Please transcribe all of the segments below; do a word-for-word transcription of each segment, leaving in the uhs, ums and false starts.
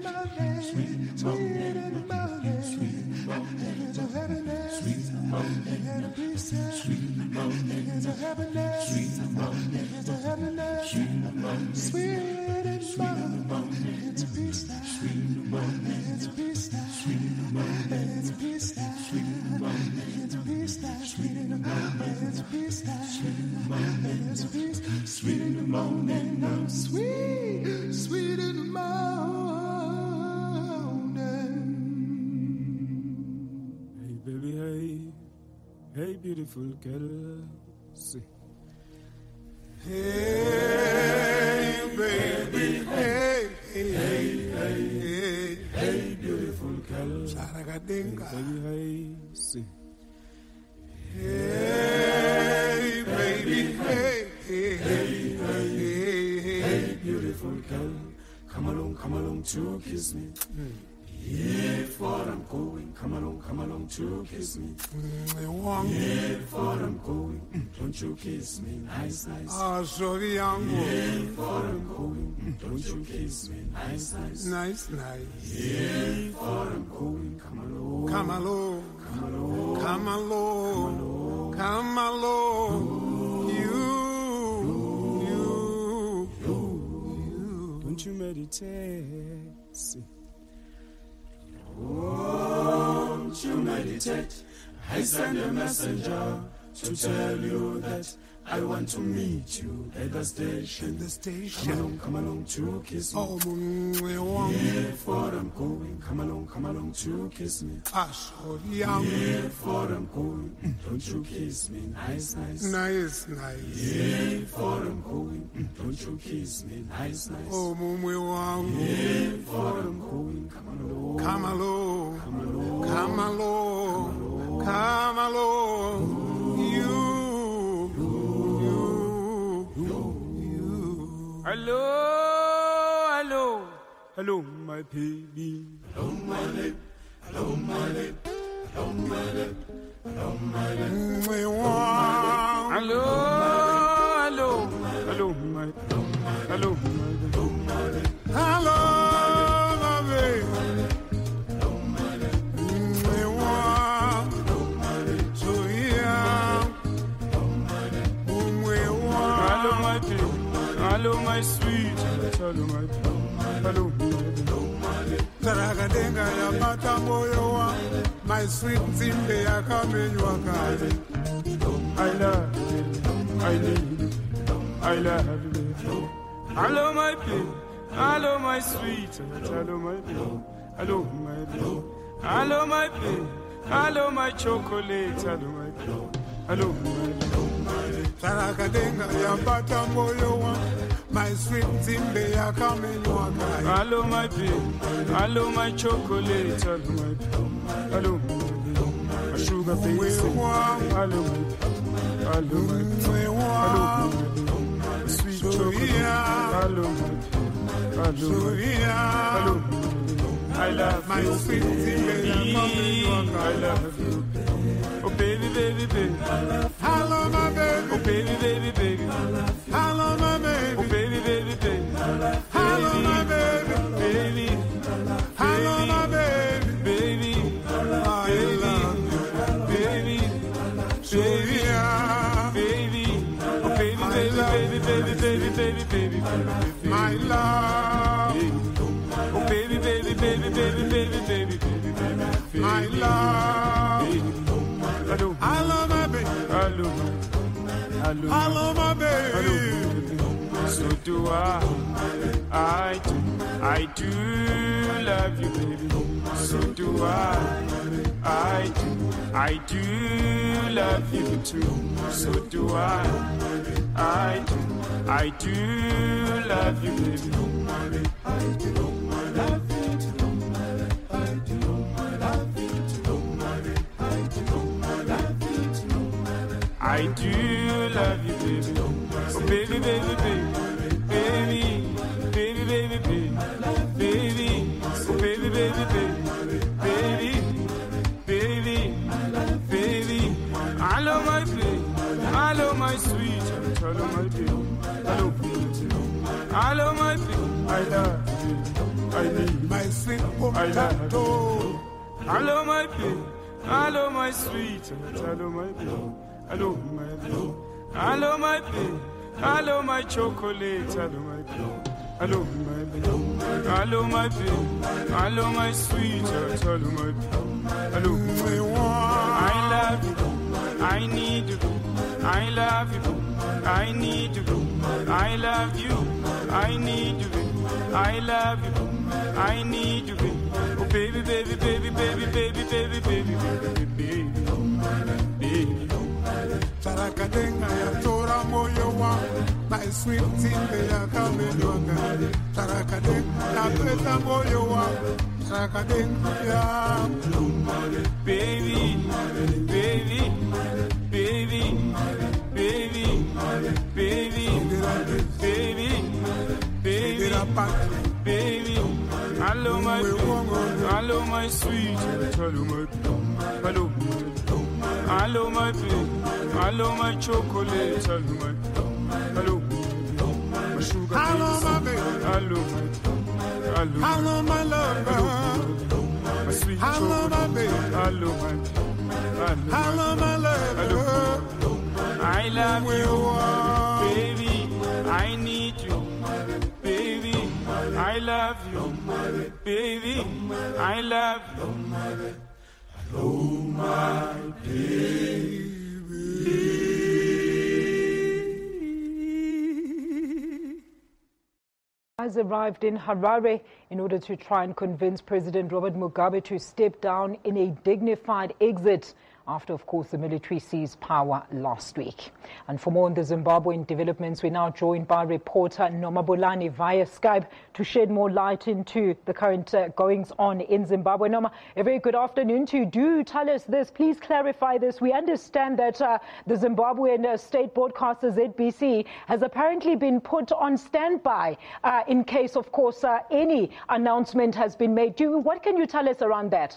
Sweet in the morning, I'm sweet, sweet in the morning. Hey baby, hey, hey beautiful girl, see. Hey. Tarakadenga. Hey, baby, hey, hey, hey, hey, hey, beautiful girl, come along, come along to kiss me. If what I'm going, come along, come along to kiss me. If what I'm going, don't you kiss me, nice, nice. Ah, sorry, young. If what I'm going, don't you kiss me, nice, nice, nice, nice. If what I'm going, come along, come along, come along, come along, come along. You, you, you, don't you meditate? See. Won't you meditate? I send a messenger to tell you that I want to meet you at the station. The station. Come along, come along to kiss me. Oh, if what I'm going, come along, come along to kiss me. If what I'm going, don't you kiss me, nice, nice. Nice, nice. If what I'm going, don't you kiss me, nice, nice. Oh, if what I'm going, come along, come along, come along, come along, come along. You. Hello, hello, hello, my baby. Hello, my lip, hello, my lip, hello, my lip, hello, my lip. Hello, hello, hello, my, hello, my lip. Hello, my baby. Hello, my lip. Hello, my lip. So yeah. Hello, my baby. Hello, my sweet. Hello, my hello, my Tarakadenga ya pata moyo wa my sweet Zimbe ya kamenywa kale. I love you, I need you, I love you. Hello, my baby. Hello, my sweet. Hello, my baby. Hello, my baby. Hello, my baby. Hello, my chocolate. Hello, my baby. Hello, my baby. Tarakadenga ya pata moyo wa my sweet Zimbe ya kamenywa kale. Hello, my baby. Hello, my chocolate. Hello, my baby. Hello, my baby. My sugar face. Hello, my baby. Hello, my baby. Hello, my baby. Sweet chocolate. Hello, my baby. Hello, my baby. Hello, my baby. I love my you, sweet baby. I love you. Oh baby, baby, baby. Hello, my baby. Oh baby, baby, baby. Hello, my baby. Oh baby, baby, baby. Hello, my baby. Baby. Hello, my baby. Baby. I love you. Baby. Baby. Baby. Oh baby, baby, baby, baby, baby, baby, baby. My love. Oh baby, baby, baby, baby, baby, baby, baby, baby. My love. Hello, hello, my baby. Hello, hello, hello, my baby. Hello, so do I. I do, I do love you, baby. So do I. I do, I do love you too. So do I. I do, I do love you, baby. I do love you too. I do love you too. I I do love you, baby. Oh, baby, baby, baby. Baby, baby, baby, baby. Baby, oh, baby, baby, baby. Baby, baby, baby. Hello, my baby. Hello, my sweet. Hello, my baby. Hello, baby. Hello, my baby. I love you. I need my sweet potato. Hello, my baby. Hello, my sweet. Hello, my baby. Hello, my baby. Hello, my baby. Hello, my chocolate. Hello, my baby. Hello, my baby. Hello, my baby. Hello, my sweet. Hello, my baby. Hello, I love you. I need you. I love you. I need you. I love you. I need you. I love you. I need you. Oh, baby, baby, baby, baby, baby, baby, baby, baby, baby, baby. Tarakadenga ya tora moyo wa my sweet Zimbe ya kamenywa kale. Tarakadenga ya peta moyo wa baby, baby, baby, baby, baby, baby, baby, baby. Hello my, hello my sweet, hello my, hello, hello my baby, hello my chocolate, hello my, hello, my sugar, hello my baby, hello, hello, hello my love, hello, my sweet hello my baby, hello my, hello my love, hello, I love you, baby, I need you. Baby, I love you, baby, I love you. Hello, my baby. Has arrived in Harare in order to try and convince President Robert Mugabe to step down in a dignified exit after, of course, the military seized power last week. And for more on the Zimbabwean developments, we're now joined by reporter Noma Bolani via Skype to shed more light into the current uh, goings-on in Zimbabwe. Noma, a very good afternoon to you. Do tell us this, please clarify this. We understand that uh, the Zimbabwean uh, state broadcaster Z B C has apparently been put on standby uh, in case, of course, uh, any announcement has been made. Do, what can you tell us around that?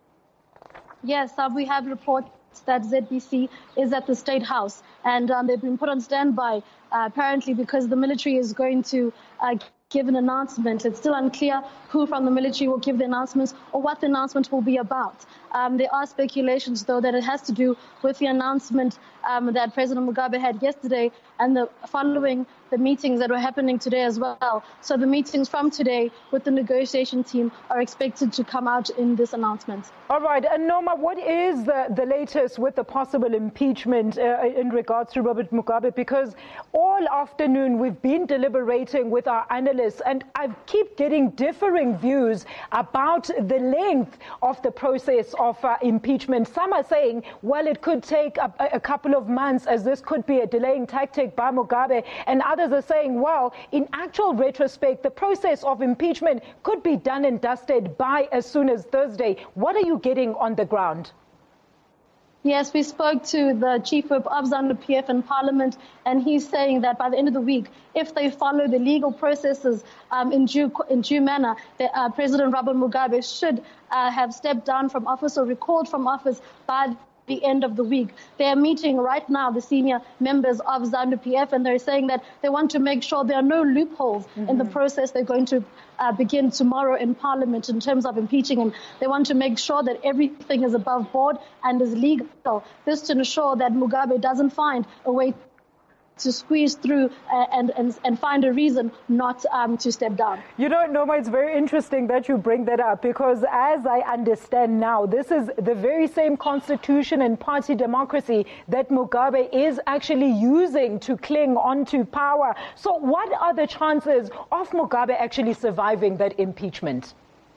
Yes, uh, we have reports that Z B C is at the State House, and um, they've been put on standby uh, apparently because the military is going to uh, give an announcement. It's still unclear who from the military will give the announcements or what the announcement will be about. Um, there are speculations, though, that it has to do with the announcement um, that President Mugabe had yesterday and the following the meetings that were happening today as well. So the meetings from today with the negotiation team are expected to come out in this announcement. All right. And Noma, what is the, the latest with the possible impeachment uh, in regards to Robert Mugabe? Because all afternoon we've been deliberating with our analysts and I keep getting differing views about the length of the process of uh, impeachment. Some are saying, well, it could take a, a couple of months as this could be a delaying tactic by Mugabe. And others are saying, well, in actual retrospect, the process of impeachment could be done and dusted by as soon as Thursday. What are you getting on the ground? Yes, we spoke to the chief whip of ZANU-P F in Parliament, and he's saying that by the end of the week, if they follow the legal processes um, in due in due manner, that, uh, President Robert Mugabe should uh, have stepped down from office or recalled from office by the end of the week. They are meeting right now, the senior members of ZANU-P F, and they're saying that they want to make sure there are no loopholes mm-hmm. in the process they're going to uh, begin tomorrow in Parliament in terms of impeaching him. They want to make sure that everything is above board and is legal. This to ensure that Mugabe doesn't find a way to squeeze through uh, and, and and find a reason not um, to step down. You know, Noma, it's very interesting that you bring that up because as I understand now, this is the very same constitution and party democracy that Mugabe is actually using to cling onto power. So what are the chances of Mugabe actually surviving that impeachment?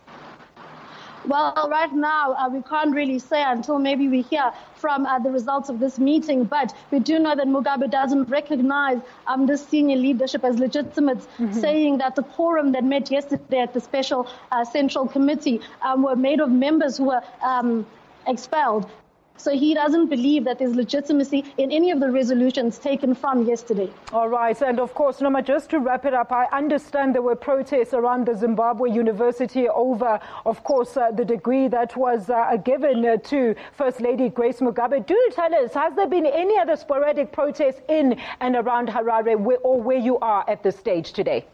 Well, right now, uh, we can't really say until maybe we hear from uh, the results of this meeting. But we do know that Mugabe doesn't recognize um, this senior leadership as legitimate, mm-hmm. saying that the quorum that met yesterday at the Special uh, Central Committee um, were made of members who were um, expelled. So he doesn't believe that there's legitimacy in any of the resolutions taken from yesterday. All right. And of course, Noma, just to wrap it up, I understand there were protests around the Zimbabwe University over, of course, uh, the degree that was uh, given uh, to First Lady Grace Mugabe. Do tell us, has there been any other sporadic protests in and around Harare where, or where you are at this stage today?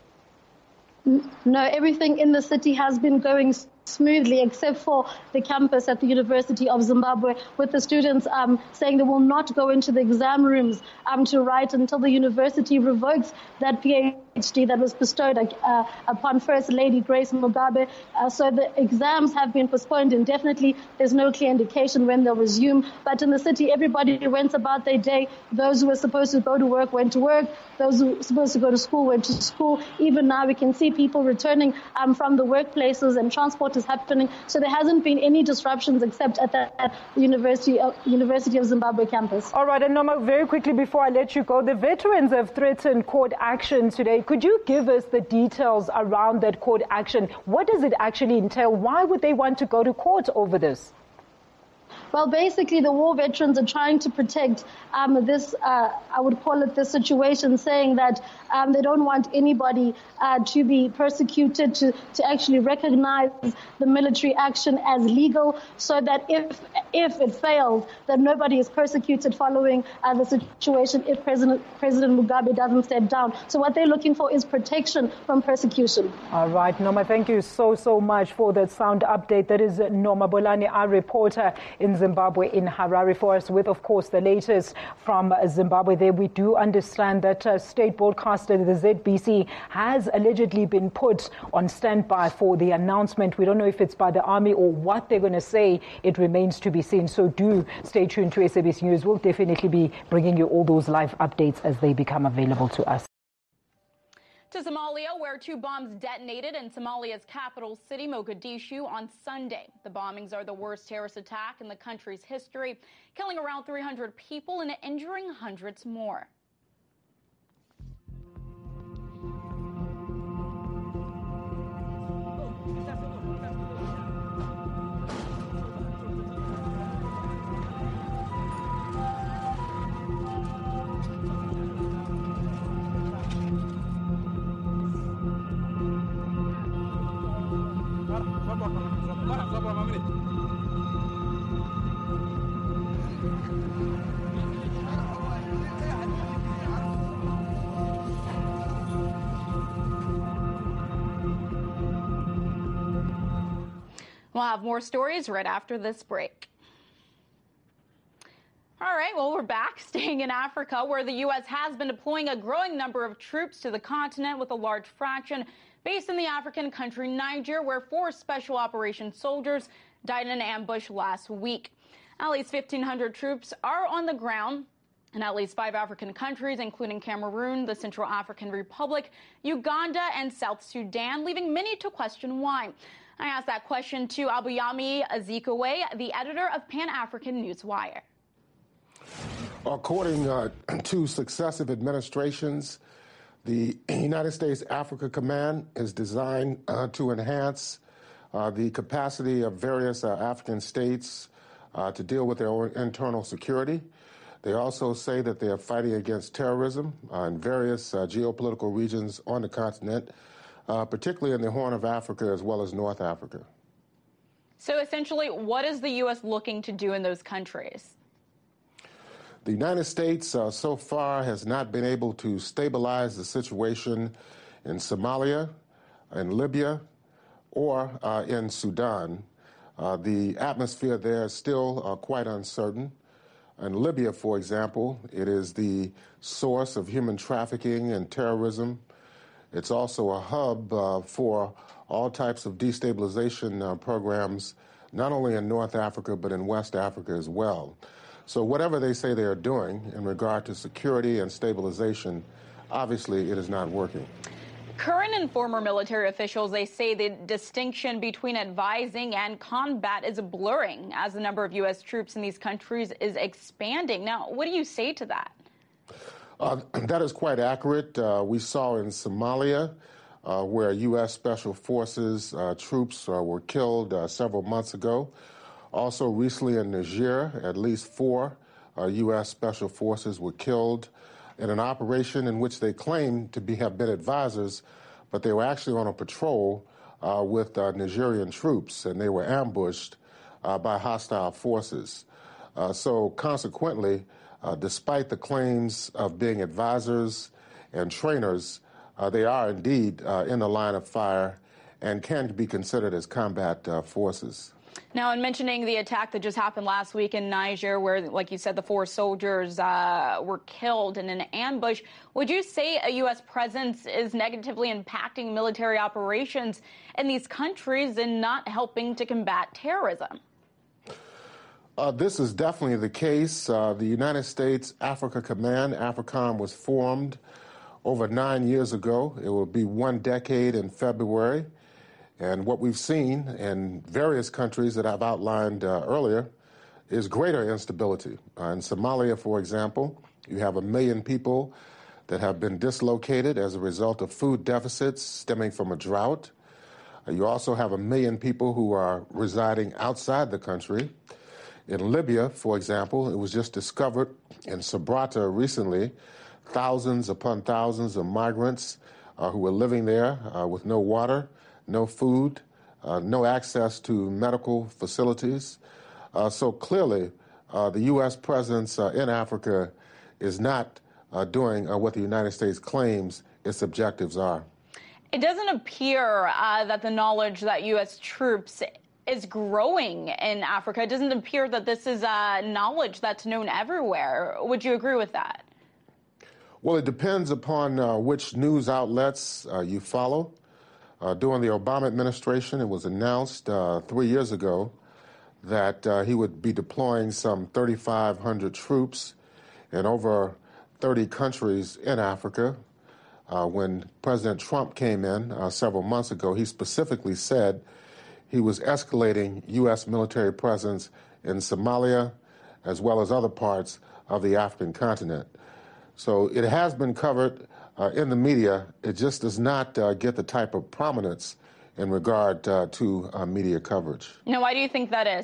No, everything in the city has been going smoothly, except for the campus at the University of Zimbabwe, with the students um, saying they will not go into the exam rooms um, to write until the university revokes that P H D that was bestowed uh, upon First Lady Grace Mugabe. Uh, so the exams have been postponed indefinitely. There's no clear indication when they'll resume. But in the city, everybody went about their day. Those who were supposed to go to work went to work. Those who were supposed to go to school went to school. Even now, we can see people returning um, from the workplaces and transport is happening. So there hasn't been any disruptions except at the at University of, University of Zimbabwe campus. All right, and Noma, very quickly before I let you go, the veterans have threatened court action today could you give us the details around that court action? What does it actually entail? Why would they want to go to court over this? Well, basically, the war veterans are trying to protect um, this, uh, I would call it this situation, saying that um, they don't want anybody uh, to be persecuted, to, to actually recognize the military action as legal, so that if if it fails, that nobody is persecuted following uh, the situation if President, President Mugabe doesn't step down. So what they're looking for is protection from persecution. All right, Norma, thank you so, so much for that sound update. That is Norma Bolani, our reporter in Zimbabwe, in Harare, for us with, of course, the latest from Zimbabwe. There we do understand that uh, state broadcaster, the Z B C, has allegedly been put on standby for the announcement. We don't know if it's by the army or what they're going to say. It remains to be seen. So do stay tuned to S A B C News. We'll definitely be bringing you all those live updates as they become available to us. To Somalia, where two bombs detonated in Somalia's capital city, Mogadishu, on Sunday. The bombings are the worst terrorist attack in the country's history, killing around three hundred people and injuring hundreds more. We'll have more stories right after this break. All right, well, we're back, staying in Africa, where the U S has been deploying a growing number of troops to the continent, with a large fraction based in the African country Niger, where four special operations soldiers died in an ambush last week. At least fifteen hundred troops are on the ground in at least five African countries, including Cameroon, the Central African Republic, Uganda, and South Sudan, leaving many to question why. I asked that question to Abuyami Ezekwe, the editor of Pan-African Newswire. According uh, to successive administrations, the United States Africa Command is designed uh, to enhance uh, the capacity of various uh, African states uh, to deal with their own internal security. They also say that they are fighting against terrorism uh, in various uh, geopolitical regions on the continent, uh, particularly in the Horn of Africa as well as North Africa. So essentially, what is the U S looking to do in those countries? The United States uh, so far has not been able to stabilize the situation in Somalia, in Libya, or uh, in Sudan. Uh, the atmosphere there is still uh, quite uncertain. In Libya, for example, it is the source of human trafficking and terrorism. It's also a hub uh, for all types of destabilization uh, programs, not only in North Africa, but in West Africa as well. So whatever they say they are doing in regard to security and stabilization, obviously it is not working. Current and former military officials, they say the distinction between advising and combat is blurring as the number of U S troops in these countries is expanding. Now, what do you say to that? Uh, that is quite accurate. Uh, we saw in Somalia uh, where U S Special Forces uh, troops uh, were killed uh, several months ago. Also recently in Niger, at least four uh, U S Special Forces were killed in an operation in which they claimed to be, have been advisors, but they were actually on a patrol uh, with uh, Nigerian troops, and they were ambushed uh, by hostile forces. Uh, so consequently, uh, despite the claims of being advisors and trainers, uh, they are indeed uh, in the line of fire and can be considered as combat uh, forces. Now, in mentioning the attack that just happened last week in Niger, where, like you said, the four soldiers uh, were killed in an ambush, would you say a U S presence is negatively impacting military operations in these countries and not helping to combat terrorism? Uh, this is definitely the case. Uh, the United States Africa Command, AFRICOM, was formed over nine years ago. It will be one decade in February. And what we've seen in various countries that I've outlined uh, earlier is greater instability. Uh, in Somalia, for example, you have a million people that have been dislocated as a result of food deficits stemming from a drought. Uh, you also have a million people who are residing outside the country. In Libya, for example, it was just discovered in Sabrata recently, thousands upon thousands of migrants uh, who were living there uh, with no water, no food, uh, no access to medical facilities. Uh, so clearly, uh, the U S presence uh, in Africa is not uh, doing uh, what the United States claims its objectives are. It doesn't appear uh, that the knowledge that U S troops is growing in Africa. It doesn't appear that this is uh, knowledge that's known everywhere. Would you agree with that? Well, it depends upon uh, which news outlets uh, you follow. Uh, during the Obama administration, it was announced uh, three years ago that uh, he would be deploying some thirty-five hundred troops in over thirty countries in Africa. Uh, when President Trump came in uh, several months ago, he specifically said he was escalating U S military presence in Somalia as well as other parts of the African continent. So it has been covered uh, in the media. It just does not uh, get the type of prominence in regard uh, to uh, media coverage. Now, why do you think that is?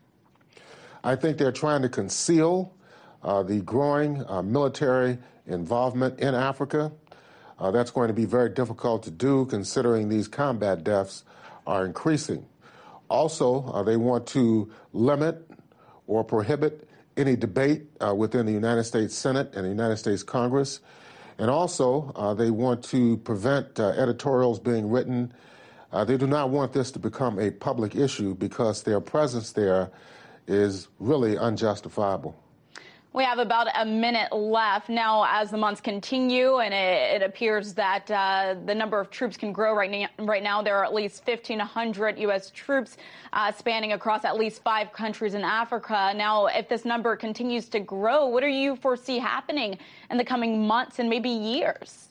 I think they're trying to conceal uh, the growing uh, military involvement in Africa. Uh, that's going to be very difficult to do considering these combat deaths are increasing. Also, uh, they want to limit or prohibit any debate uh, within the United States Senate and the United States Congress. And also, uh, they want to prevent uh, editorials being written. Uh, they do not want this to become a public issue because their presence there is really unjustifiable. We have about a minute left. Now, as the months continue, and it, it appears that uh, the number of troops can grow right now, right now, there are at least fifteen hundred U S troops uh, spanning across at least five countries in Africa. Now, if this number continues to grow, what do you foresee happening in the coming months and maybe years?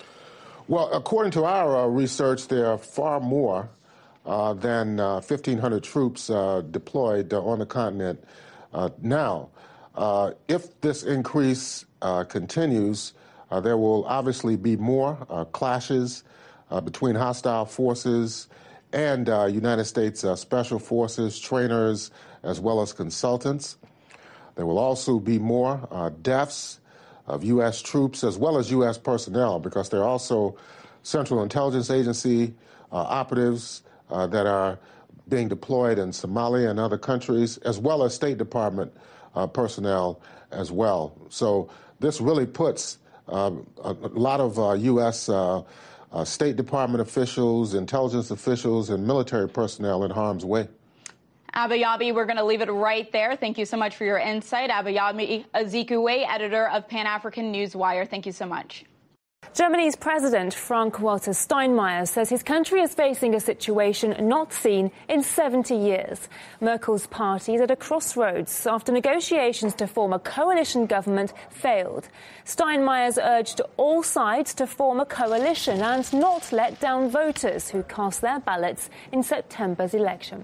Well, according to our uh, research, there are far more uh, than uh, fifteen hundred troops uh, deployed uh, on the continent uh, now. Uh, if this increase uh, continues, uh, there will obviously be more uh, clashes uh, between hostile forces and uh, United States uh, Special Forces trainers as well as consultants. There will also be more uh, deaths of U S troops as well as U S personnel because there are also Central Intelligence Agency uh, operatives uh, that are being deployed in Somalia and other countries, as well as State Department Uh, personnel as well. So this really puts uh, a, a lot of uh, U S Uh, uh, State Department officials, intelligence officials, and military personnel in harm's way. Abayomi, we're going to leave it right there. Thank you so much for your insight. Abayomi Azikiwe, editor of Pan-African Newswire. Thank you so much. Germany's President Frank-Walter Steinmeier says his country is facing a situation not seen in seventy years. Merkel's party is at a crossroads after negotiations to form a coalition government failed. Steinmeier's urged all sides to form a coalition and not let down voters who cast their ballots in September's election.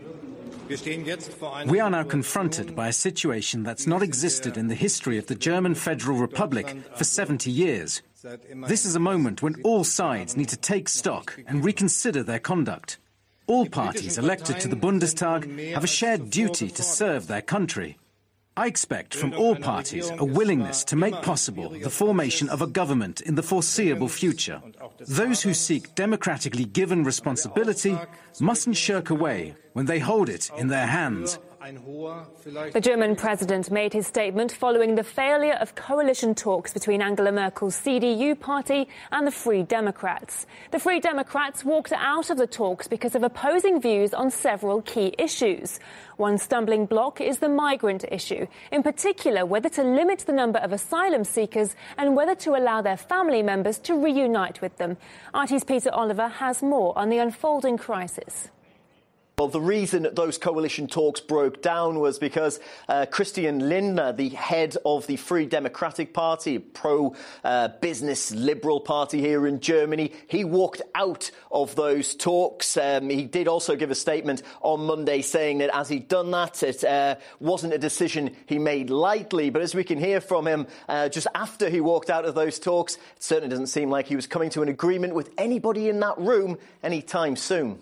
We are now confronted by a situation that's not existed in the history of the German Federal Republic for seventy years. This is a moment when all sides need to take stock and reconsider their conduct. All parties elected to the Bundestag have a shared duty to serve their country. I expect from all parties a willingness to make possible the formation of a government in the foreseeable future. Those who seek democratically given responsibility mustn't shirk away when they hold it in their hands. The German president made his statement following the failure of coalition talks between Angela Merkel's C D U party and the Free Democrats. The Free Democrats walked out of the talks because of opposing views on several key issues. One stumbling block is the migrant issue, in particular whether to limit the number of asylum seekers and whether to allow their family members to reunite with them. R T's Peter Oliver has more on the unfolding crisis. Well, the reason those coalition talks broke down was because uh, Christian Lindner, the head of the Free Democratic Party, pro-business uh, liberal party here in Germany, he walked out of those talks. Um, he did also give a statement on Monday saying that as he'd done that, it uh, wasn't a decision he made lightly. But as we can hear from him, uh, just after he walked out of those talks, it certainly doesn't seem like he was coming to an agreement with anybody in that room anytime soon.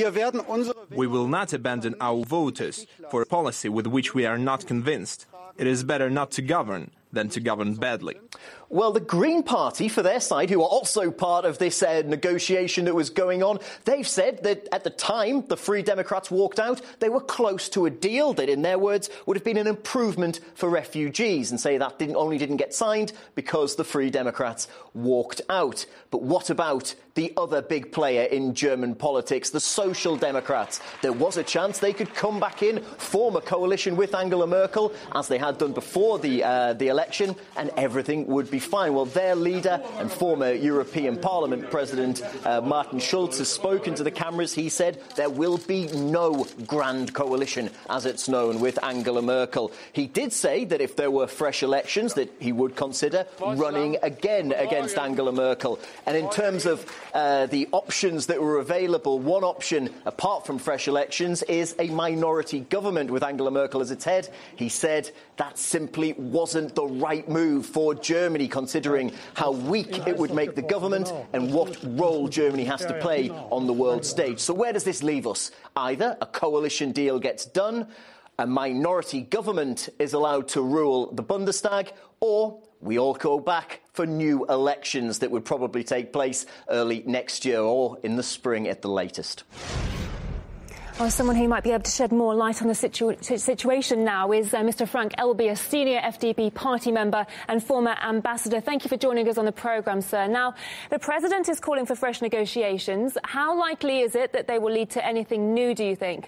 We will not abandon our voters for a policy with which we are not convinced. It is better not to govern than to govern badly. Well, the Green Party, for their side, who are also part of this uh, negotiation that was going on, they've said that at the time the Free Democrats walked out, they were close to a deal that, in their words, would have been an improvement for refugees, and say that didn't only didn't get signed because the Free Democrats walked out. But what about the other big player in German politics, the Social Democrats? There was a chance they could come back in, form a coalition with Angela Merkel, as they had done before the, uh, the election, and everything would be fine. Well, their leader and former European Parliament President uh, Martin Schulz has spoken to the cameras. He said there will be no grand coalition, as it's known, with Angela Merkel. He did say that if there were fresh elections, that he would consider running again against Angela Merkel. And in terms of uh, the options that were available, one option, apart from fresh elections, is a minority government with Angela Merkel as its head. He said that simply wasn't the right move for Germany, considering how weak it would make the government and what role Germany has to play on the world stage. So where does this leave us? Either a coalition deal gets done, a minority government is allowed to rule the Bundestag, or we all go back for new elections that would probably take place early next year or in the spring at the latest. Well, someone who might be able to shed more light on the situ situation now is uh, Mister Frank Elby, a senior F D P party member and former ambassador. Thank you for joining us on the programme, sir. Now, the President is calling for fresh negotiations. How likely is it that they will lead to anything new, do you think?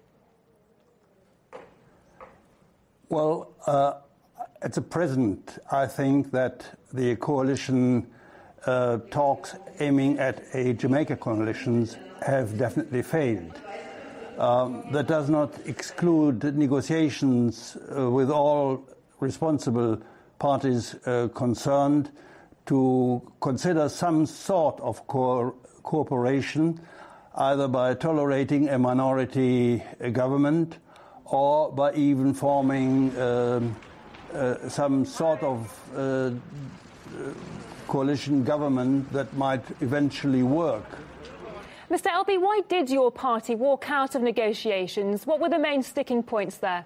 Well, uh, at the present, I think that the coalition uh, talks aiming at a Jamaica coalition have definitely failed. Um, that does not exclude negotiations uh, with all responsible parties uh, concerned to consider some sort of co cooperation, either by tolerating a minority uh, government or by even forming um, uh, some sort of uh, coalition government that might eventually work. Mister Elby, why did your party walk out of negotiations? What were the main sticking points there?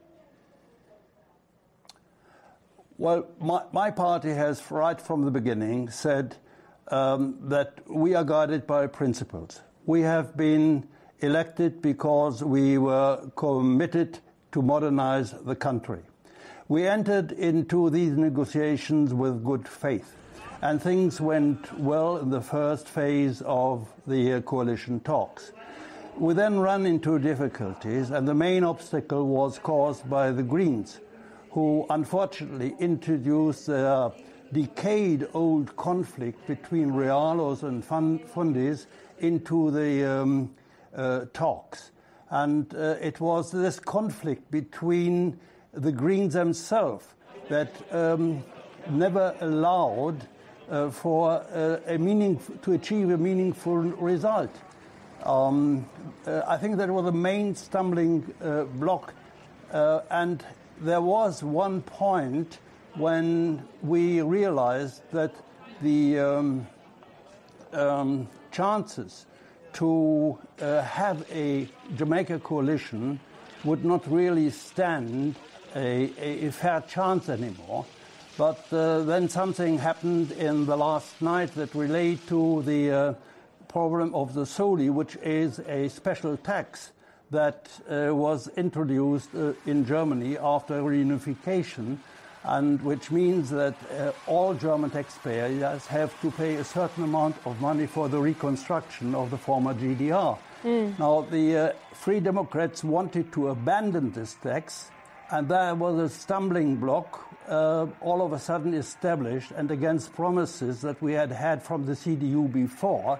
Well, my, my party has, right from the beginning, said um, that we are guided by principles. We have been elected because we were committed to modernize the country. We entered into these negotiations with good faith. And things went well in the first phase of the uh, coalition talks. We then ran into difficulties, and the main obstacle was caused by the Greens, who unfortunately introduced their decade-old conflict between Realos and Fundis into the um, uh, talks. And uh, it was this conflict between the Greens themselves that um, never allowed Uh, for uh, a meaning to achieve a meaningful result. Um, uh, I think that was the main stumbling uh, block, uh, and there was one point when we realized that the um, um, chances to uh, have a Jamaica coalition would not really stand a, a fair chance anymore. But uh, then something happened in the last night that relate to the uh, problem of the Soli, which is a special tax that uh, was introduced uh, in Germany after reunification, and which means that uh, all German taxpayers have to pay a certain amount of money for the reconstruction of the former G D R. Mm. Now, the uh, Free Democrats wanted to abandon this tax, and there was a stumbling block Uh, all of a sudden established, and against promises that we had had from the C D U before,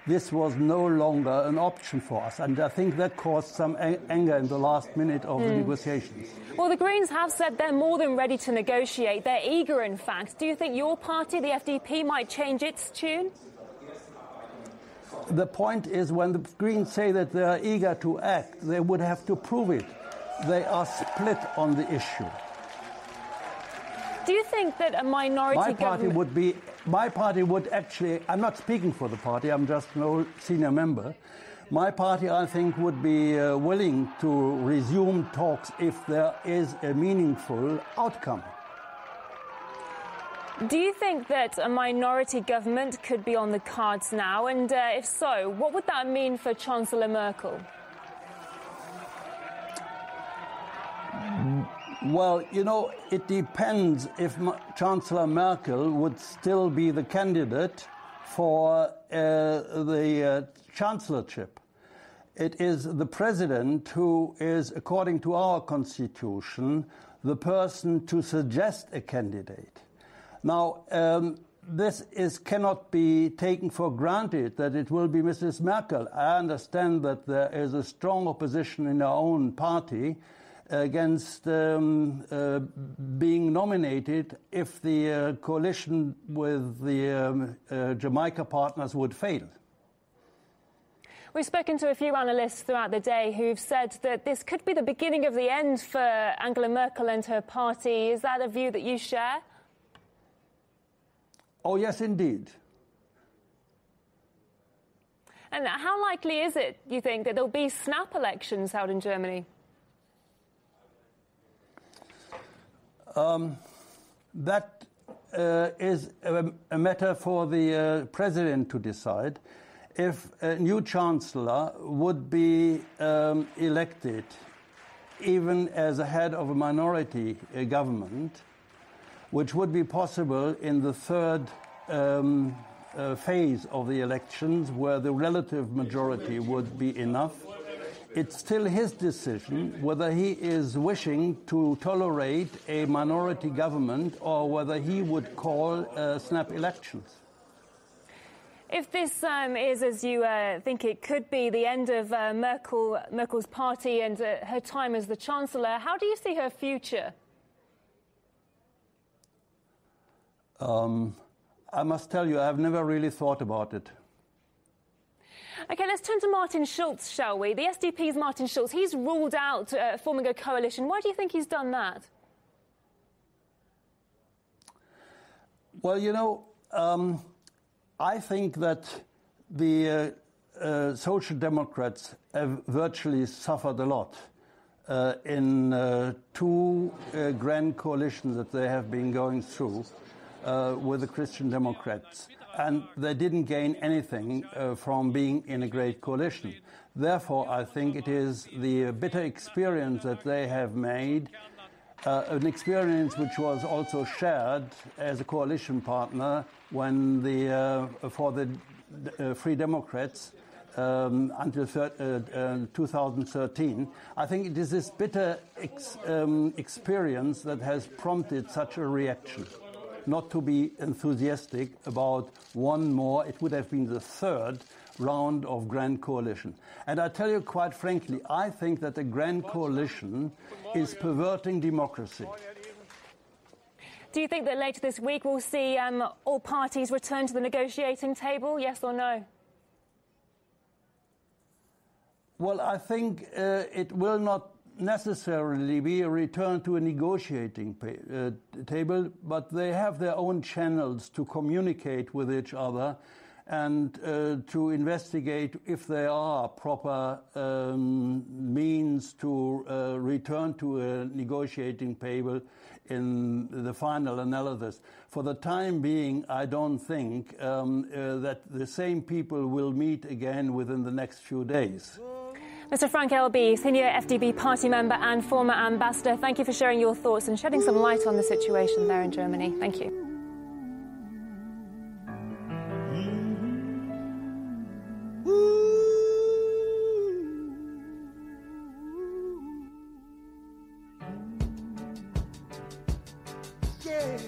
this was no longer an option for us. And I think that caused some a- anger in the last minute of mm. the negotiations. Well, the Greens have said they're more than ready to negotiate. They're eager, in fact. Do you think your party, the F D P, might change its tune? The point is, when the Greens say that they are eager to act, they would have to prove it. They are split on the issue. Do you think that a minority my party government... would be my party would actually, I'm not speaking for the party, I'm just no senior member. My party, I think, would be uh, willing to resume talks if there is a meaningful outcome. Do you think that a minority government could be on the cards now? And uh, if so, what would that mean for Chancellor Merkel? Well, you know, it depends if M- Chancellor Merkel would still be the candidate for uh, the uh, chancellorship. It is the president who is, according to our constitution, the person to suggest a candidate. Now, um, this is cannot be taken for granted that it will be Missus Merkel. I understand that there is a strong opposition in our own party against um, uh, being nominated if the uh, coalition with the um, uh, Jamaica partners would fail. We've spoken to a few analysts throughout the day who've said that this could be the beginning of the end for Angela Merkel and her party. Is that a view that you share? Oh, yes, indeed. And how likely is it, you think, that there'll be snap elections out in Germany? Um, that uh, is a, a matter for the uh, president to decide. If a new chancellor would be um, elected, even as a head of a minority uh, government, which would be possible in the third um, uh, phase of the elections, where the relative majority would be enough, it's still his decision whether he is wishing to tolerate a minority government or whether he would call uh, snap elections. If this um, is, as you uh, think it could be, the end of uh, Merkel, Merkel's party and uh, her time as the Chancellor, how do you see her future? Um, I must tell you, I've never really thought about it. OK, let's turn to Martin Schulz, shall we? The S D P's Martin Schulz, he's ruled out uh, forming a coalition. Why do you think he's done that? Well, you know, um, I think that the uh, uh, Social Democrats have virtually suffered a lot uh, in uh, two uh, grand coalitions that they have been going through uh, with the Christian Democrats. And they didn't gain anything uh, from being in a great coalition. Therefore, I think it is the bitter experience that they have made, uh, an experience which was also shared as a coalition partner when the uh, for the uh, Free Democrats um, until thir- uh, uh, two thousand thirteen. I think it is this bitter ex- um, experience that has prompted such a reaction. Not to be enthusiastic about one more, it would have been the third round of Grand Coalition. And I tell you quite frankly, I think that the Grand Coalition is perverting democracy. Do you think that later this week we'll see um, all parties return to the negotiating table, yes or no? Well, I think uh, it will not necessarily be a return to a negotiating pay, uh, table, but they have their own channels to communicate with each other and uh, to investigate if there are proper um, means to uh, return to a negotiating table in the final analysis. For the time being, I don't think um, uh, that the same people will meet again within the next few days. Mister Frank Elby, senior F D B party member and former ambassador, thank you for sharing your thoughts and shedding some light on the situation there in Germany. Thank you.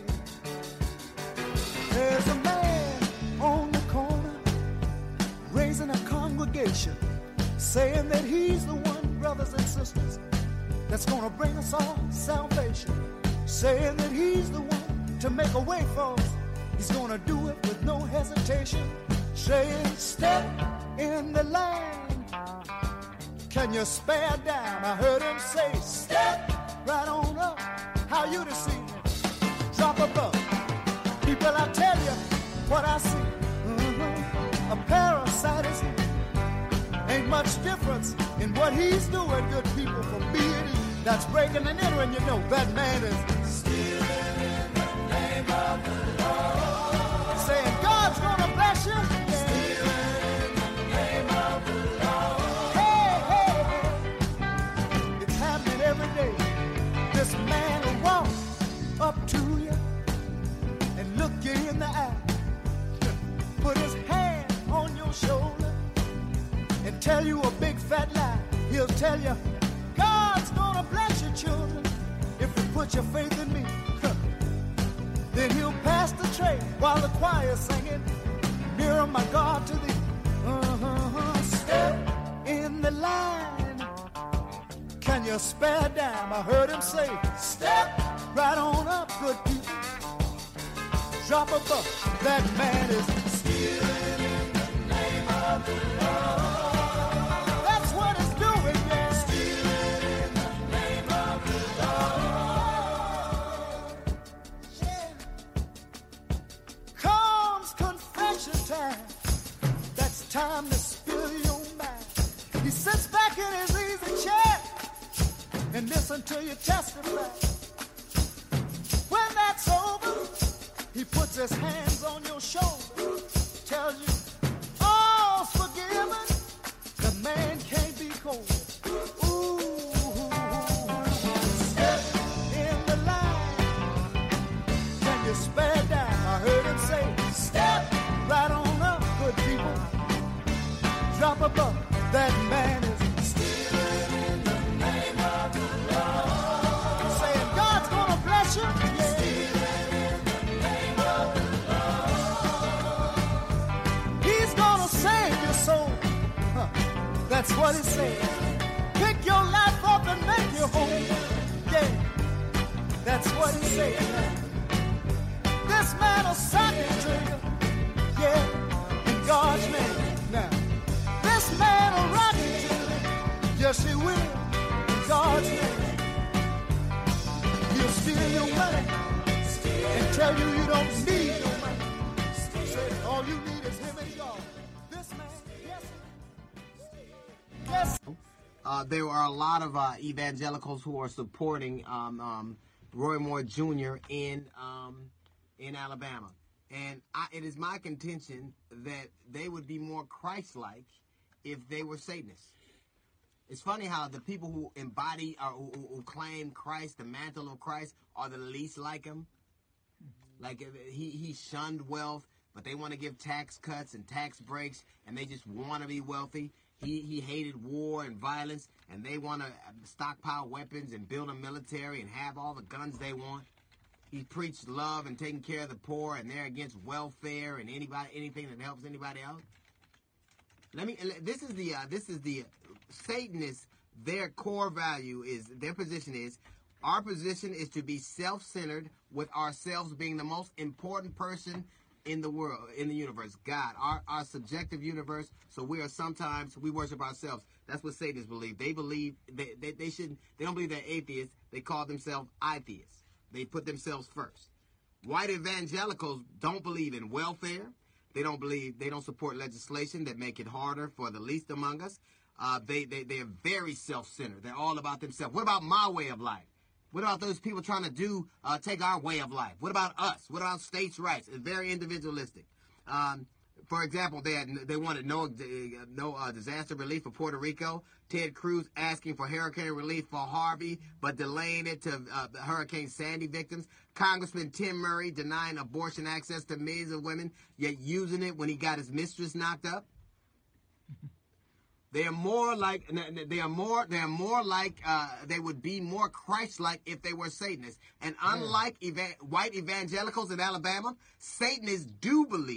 There's a man on the corner creation, saying that he's the one, brothers and sisters, that's gonna bring us all salvation, saying that he's the one to make a way for us. He's gonna do it with no hesitation, saying step in the line. Can you spare a dime? I heard him say step right on up. How you deceive me? Drop a buck. People, I tell you what I see. Mm-hmm. A parasite is here. Ain't much difference in what he's doing, good people, from being he that's breaking and entering. You know that man is stealing in the name of the Lord. Saying God's gonna bless you. Yeah. Stealing in the name of the Lord. Hey, hey, hey. It's happening every day. This man will walk up to you and look you in the eye, put his hand on your shoulder and tell you a big fat lie. He'll tell you, God's gonna bless your children if you put your faith in me. Then he'll pass the tray while the choir's singing, nearer my God to thee. Uh-huh. Step in the line. Can you spare a dime? I heard him say, step right on up, good people. Drop a buck. That man is stealing in the name of the Lord. That's what it's doing, yeah. Stealing in the name of the Lord. Yeah. Comes confession time. That's time to spill your mind. He sits back in his easy chair and listen to you testify. When that's over, he puts his hands on your shoulder, tells you, all's forgiven, the man can't be cold. Ooh, step in the line. Can you spare down? I heard him say, step right on up, good people. Drop a buck, that man is stealing in the name of the Lord. Saying God's gonna bless you, yeah. Save your soul. Huh. That's what it says. Pick your life up and make you whole. Yeah, that's what it says. This man will sock it to you. Yeah, in God's name. Now, this man will rock it to you. Yes, he will. In God's name. He'll steal your money and tell you you don't need your money. Say all you need is him and God. Yes. Uh, there are a lot of uh, evangelicals who are supporting um, um, Roy Moore Junior in um, in Alabama, and I, it is my contention that they would be more Christ-like if they were Satanists. It's funny how the people who embody or who, who claim Christ, the mantle of Christ, are the least like him. Like he he shunned wealth, but they want to give tax cuts and tax breaks, and they just want to be wealthy. He he hated war and violence, and they want to stockpile weapons and build a military and have all the guns they want. He preached love and taking care of the poor, and they're against welfare and anybody anything that helps anybody out. Let me. This is the uh, this is the Satanists. Their core value is their position is. Our position is to be self-centered, with ourselves being the most important person in the world, in the universe, God, our, our subjective universe. So we are sometimes, we worship ourselves. That's what Satanists believe. They believe, they, they, they shouldn't, they don't believe they're atheists. They call themselves atheists. They put themselves first. White evangelicals don't believe in welfare. They don't believe, they don't support legislation that make it harder for the least among us. Uh, they, they, they're very self-centered. They're all about themselves. What about my way of life? What about those people trying to do, uh, take our way of life? What about us? What about states' rights? It's very individualistic. Um, for example, they had, they wanted no no uh, disaster relief for Puerto Rico. Ted Cruz asking for hurricane relief for Harvey, but delaying it to uh, Hurricane Sandy victims. Congressman Tim Murray denying abortion access to millions of women, yet using it when he got his mistress knocked up. They are more like they are more they are more like uh, they would be more Christ-like if they were Satanists. And unlike eva- white evangelicals in Alabama, Satanists do believe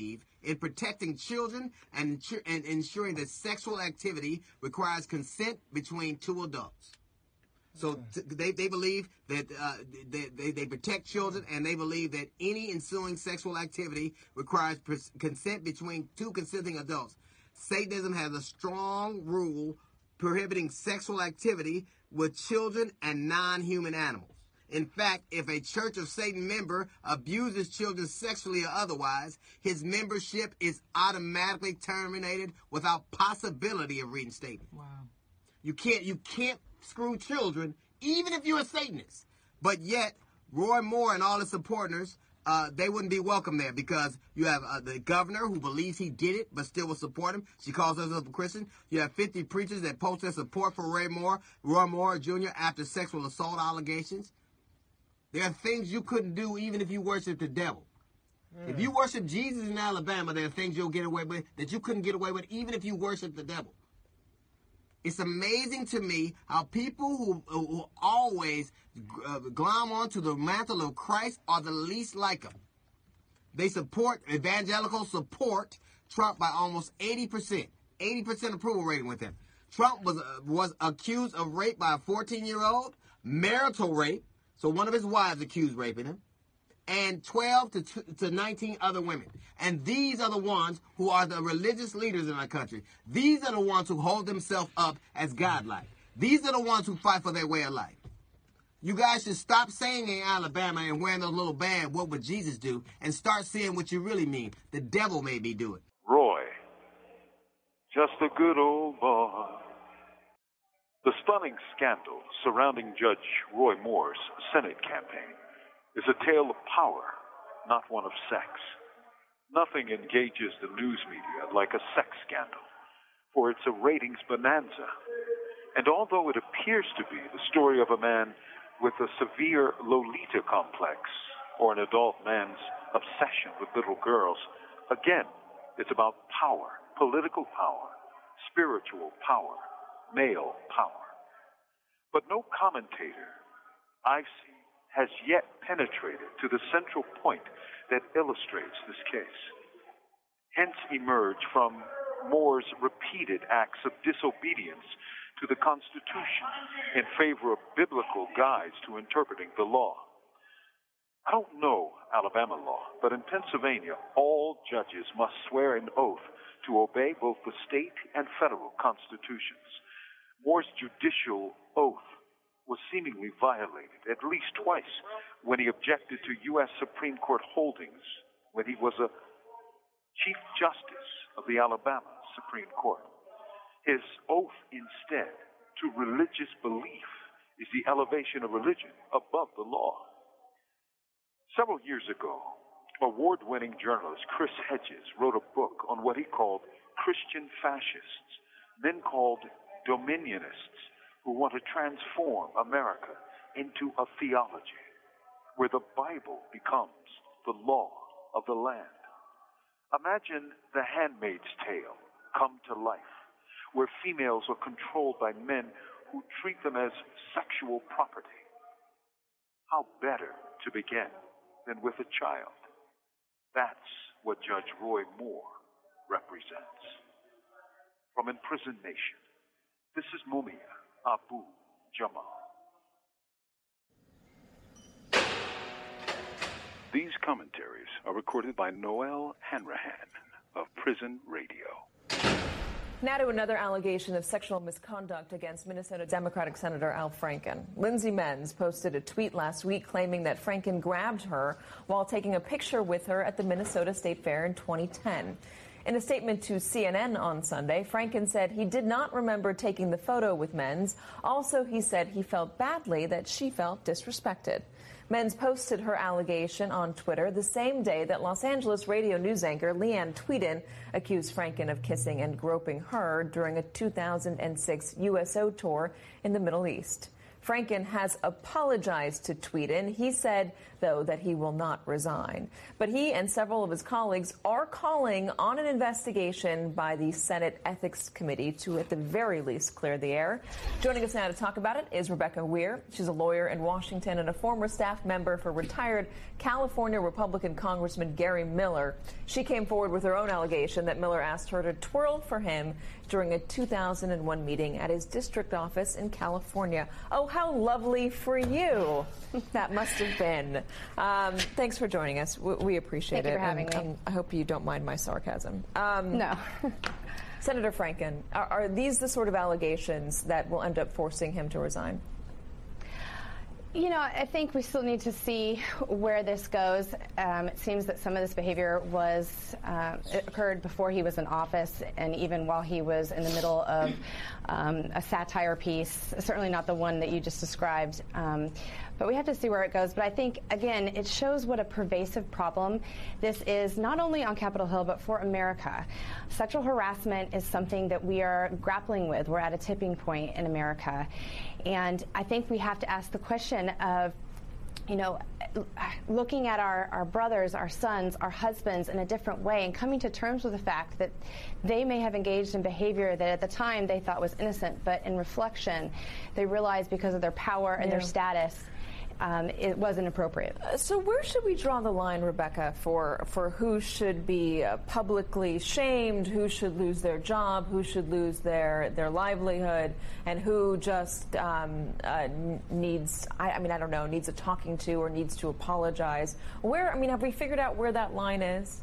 in protecting children and, and ensuring that sexual activity requires consent between two adults. So t- they, they believe that uh, they, they, they protect children, and they believe that any ensuing sexual activity requires pers- consent between two consenting adults. Satanism has a strong rule prohibiting sexual activity with children and non-human animals. In fact, if a Church of Satan member abuses children sexually or otherwise, his membership is automatically terminated without possibility of reinstatement. Wow. You can't, you can't screw children, even if you're a Satanist. But yet, Roy Moore and all his supporters, uh, they wouldn't be welcome there, because you have uh, the governor who believes he did it but still will support him. She calls herself a Christian. You have fifty preachers that post their support for Roy Moore, Roy Moore Junior after sexual assault allegations. There are things you couldn't do even if you worship the devil. Mm. If you worship Jesus in Alabama, there are things you'll get away with that you couldn't get away with even if you worship the devil. It's amazing to me how people who, who always uh, glom onto the mantle of Christ are the least like him. They support, evangelicals support Trump by almost eighty percent. eighty percent approval rating with him. Trump was, uh, was accused of rape by a fourteen-year-old, marital rape, so one of his wives accused raping him, and twelve to nineteen other women. And these are the ones who are the religious leaders in our country. These are the ones who hold themselves up as godlike. These are the ones who fight for their way of life. You guys should stop saying in Alabama and wearing those little bands, what would Jesus do, and start seeing what you really mean. The devil made me do it. Roy, just a good old boy. The stunning scandal surrounding Judge Roy Moore's Senate campaign is a tale of power, not one of sex. Nothing engages the news media like a sex scandal, for it's a ratings bonanza. And although it appears to be the story of a man with a severe Lolita complex or an adult man's obsession with little girls, again, it's about power, political power, spiritual power, male power. But no commentator I've seen has yet penetrated to the central point that illustrates this case. Hence emerge from Moore's repeated acts of disobedience to the Constitution in favor of biblical guides to interpreting the law. I don't know Alabama law, but in Pennsylvania, all judges must swear an oath to obey both the state and federal constitutions. Moore's judicial oath was seemingly violated at least twice when he objected to U S Supreme Court holdings when he was a Chief Justice of the Alabama Supreme Court. His oath instead to religious belief is the elevation of religion above the law. Several years ago, award-winning journalist Chris Hedges wrote a book on what he called Christian fascists, men called dominionists, who want to transform America into a theology where the Bible becomes the law of the land. Imagine The Handmaid's Tale come to life, where females are controlled by men who treat them as sexual property. How better to begin than with a child? That's what Judge Roy Moore represents. From Imprisoned Nation, this is Mumia Abu Jamal. These commentaries are recorded by Noel Hanrahan of Prison Radio. Now to another allegation of sexual misconduct against Minnesota Democratic Senator Al Franken. Lindsay Menz posted a tweet last week claiming that Franken grabbed her while taking a picture with her at the Minnesota State Fair in twenty ten. In a statement to C N N on Sunday, Franken said he did not remember taking the photo with Menz. Also, he said he felt badly that she felt disrespected. Menz posted her allegation on Twitter the same day that Los Angeles radio news anchor Leanne Tweeden accused Franken of kissing and groping her during a two thousand six U S O tour in the Middle East. Franken has apologized to Tweeden. He said, though, that he will not resign. But he and several of his colleagues are calling on an investigation by the Senate Ethics Committee to, at the very least, clear the air. Joining us now to talk about it is Rebecca Weir. She's a lawyer in Washington and a former staff member for retired California Republican Congressman Gary Miller. She came forward with her own allegation that Miller asked her to twirl for him during a two thousand one meeting at his district office in California. Oh, how lovely for you that must have been. Um, thanks for joining us. We, we appreciate Thank it. you for having and, me. Um, I hope you don't mind my sarcasm. Um, no. Senator Franken, are, are these the sort of allegations that will end up forcing him to resign? You know, I think we still need to see where this goes. Um, it seems that some of this behavior was uh, it occurred before he was in office, and even while he was in the middle of um, a satire piece. Certainly not the one that you just described. Um, but we have to see where it goes. But I think, again, it shows what a pervasive problem this is, not only on Capitol Hill, but for America. Sexual harassment is something that we are grappling with. We're at a tipping point in America. And I think we have to ask the question of, you know, looking at our, our brothers, our sons, our husbands in a different way and coming to terms with the fact that they may have engaged in behavior that at the time they thought was innocent, but in reflection, they realized because of their power and Yeah. their status, Um, it wasn't appropriate. Uh, so where should we draw the line, Rebecca, for, for who should be uh, publicly shamed, who should lose their job, who should lose their, their livelihood, and who just um, uh, needs, I, I mean, I don't know, needs a talking to or needs to apologize? Where, I mean, have we figured out where that line is?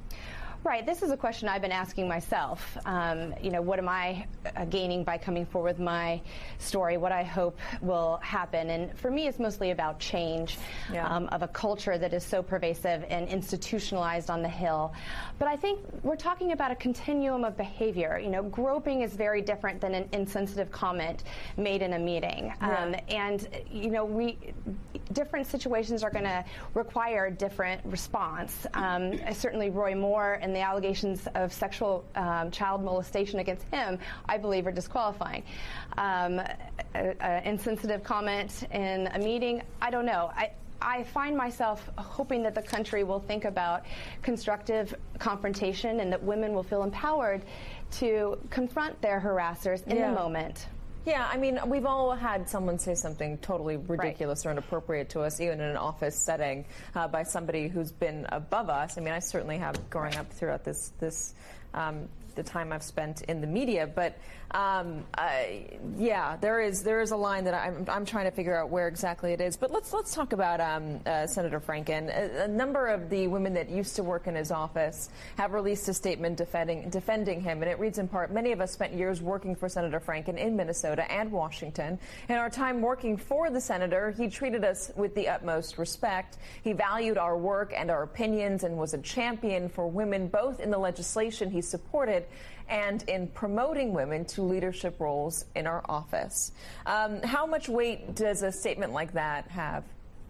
Right. This is a question I've been asking myself. Um, you know, what am I uh, gaining by coming forward with my story? What I hope will happen? And for me, it's mostly about change Yeah. um, of a culture that is so pervasive and institutionalized on the Hill. But I think we're talking about a continuum of behavior. You know, groping is very different than an insensitive comment made in a meeting. Yeah. Um, and, you know, we different situations are going to require different response. Um, certainly Roy Moore and the allegations of sexual um, child molestation against him, I believe, are disqualifying. Um, an insensitive comment in a meeting, I don't know. I, I find myself hoping that the country will think about constructive confrontation and that women will feel empowered to confront their harassers in Yeah. the moment. Yeah, I mean, we've all had someone say something totally ridiculous right. or inappropriate to us, even in an office setting, uh, by somebody who's been above us. I mean, I certainly have growing up throughout this this um, the time I've spent in the media. But um, I, yeah, there is there is a line that I'm I'm trying to figure out where exactly it is. But let's let's talk about um, uh, Senator Franken. A, a number of the women that used to work in his office have released a statement defending defending him, and it reads in part: "Many of us spent years working for Senator Franken in Minnesota and Washington. In our time working for the senator, he treated us with the utmost respect. He valued our work and our opinions and was a champion for women, both in the legislation he supported and in promoting women to leadership roles in our office." Um, how much weight does a statement like that have?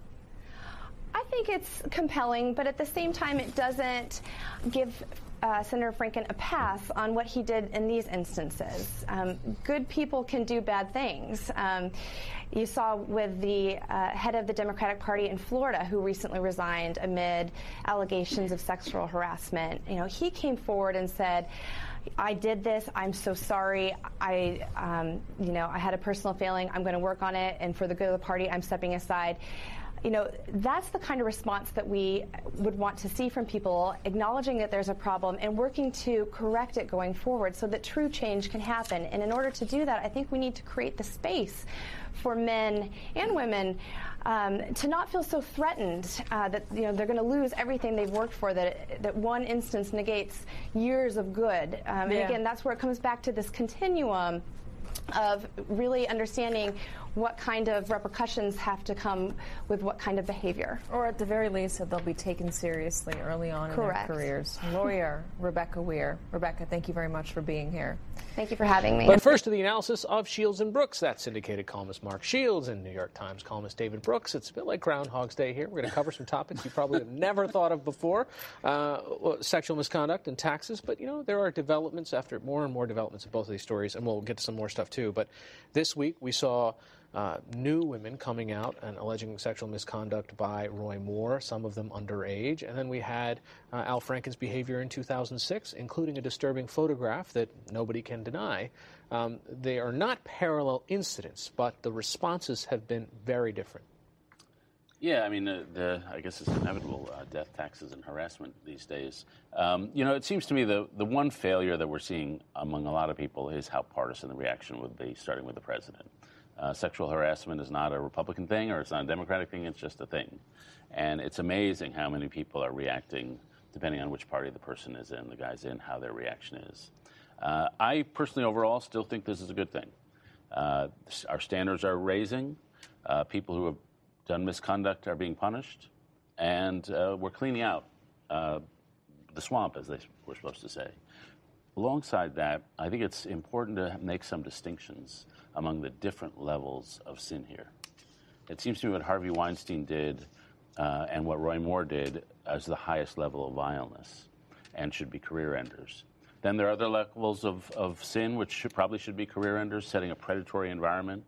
I think it's compelling, but at the same time, it doesn't give Uh, Senator Franken a pass on what he did in these instances. Um, good people can do bad things. Um, you saw with the uh, head of the Democratic Party in Florida, who recently resigned amid allegations of sexual harassment. You know, he came forward and said, "I did this. I'm so sorry. I, um, you know, I had a personal failing. I'm going to work on it, and for the good of the party, I'm stepping aside." You know, that's the kind of response that we would want to see from people, acknowledging that there's a problem and working to correct it going forward so that true change can happen. And in order to do that, I think we need to create the space for men and women um, to not feel so threatened uh, that, you know, they're going to lose everything they've worked for, that that one instance negates years of good. Um, and Yeah. again, that's where it comes back to this continuum of really understanding what kind of repercussions have to come with what kind of behavior. Or at the very least, that they'll be taken seriously early on Correct. in their careers. Lawyer Rebecca Weir. Rebecca, thank you very much for being here. Thank you for having me. But first to the analysis of Shields and Brooks. That's syndicated columnist Mark Shields and New York Times columnist David Brooks. It's a bit like Groundhog's Day here. We're going to cover some topics you probably have never thought of before. Uh, sexual misconduct and taxes. But, you know, there are developments after more and more developments of both of these stories, and we'll get to some more stuff, too. too. But this week we saw uh, new women coming out and alleging sexual misconduct by Roy Moore, some of them underage. And then we had uh, Al Franken's behavior in two thousand six, including a disturbing photograph that nobody can deny. Um, they are not parallel incidents, but the responses have been very different. Yeah, I mean, the, the I guess it's inevitable, uh, death, taxes, and harassment these days. Um, you know, it seems to me the, the one failure that we're seeing among a lot of people is how partisan the reaction would be, starting with the president. Uh, sexual harassment is not a Republican thing or it's not a Democratic thing, it's just a thing. And it's amazing how many people are reacting, depending on which party the person is in, the guy's in, how their reaction is. Uh, I personally, overall, still think this is a good thing. Uh, our standards are raising. Uh, people who have done misconduct are being punished, and uh, we're cleaning out uh, the swamp, as they were supposed to say. Alongside that, I think it's important to make some distinctions among the different levels of sin here. It seems to me what Harvey Weinstein did uh, and what Roy Moore did as the highest level of vileness and should be career enders. Then there are other levels of, of sin which should, probably should be career enders, setting a predatory environment,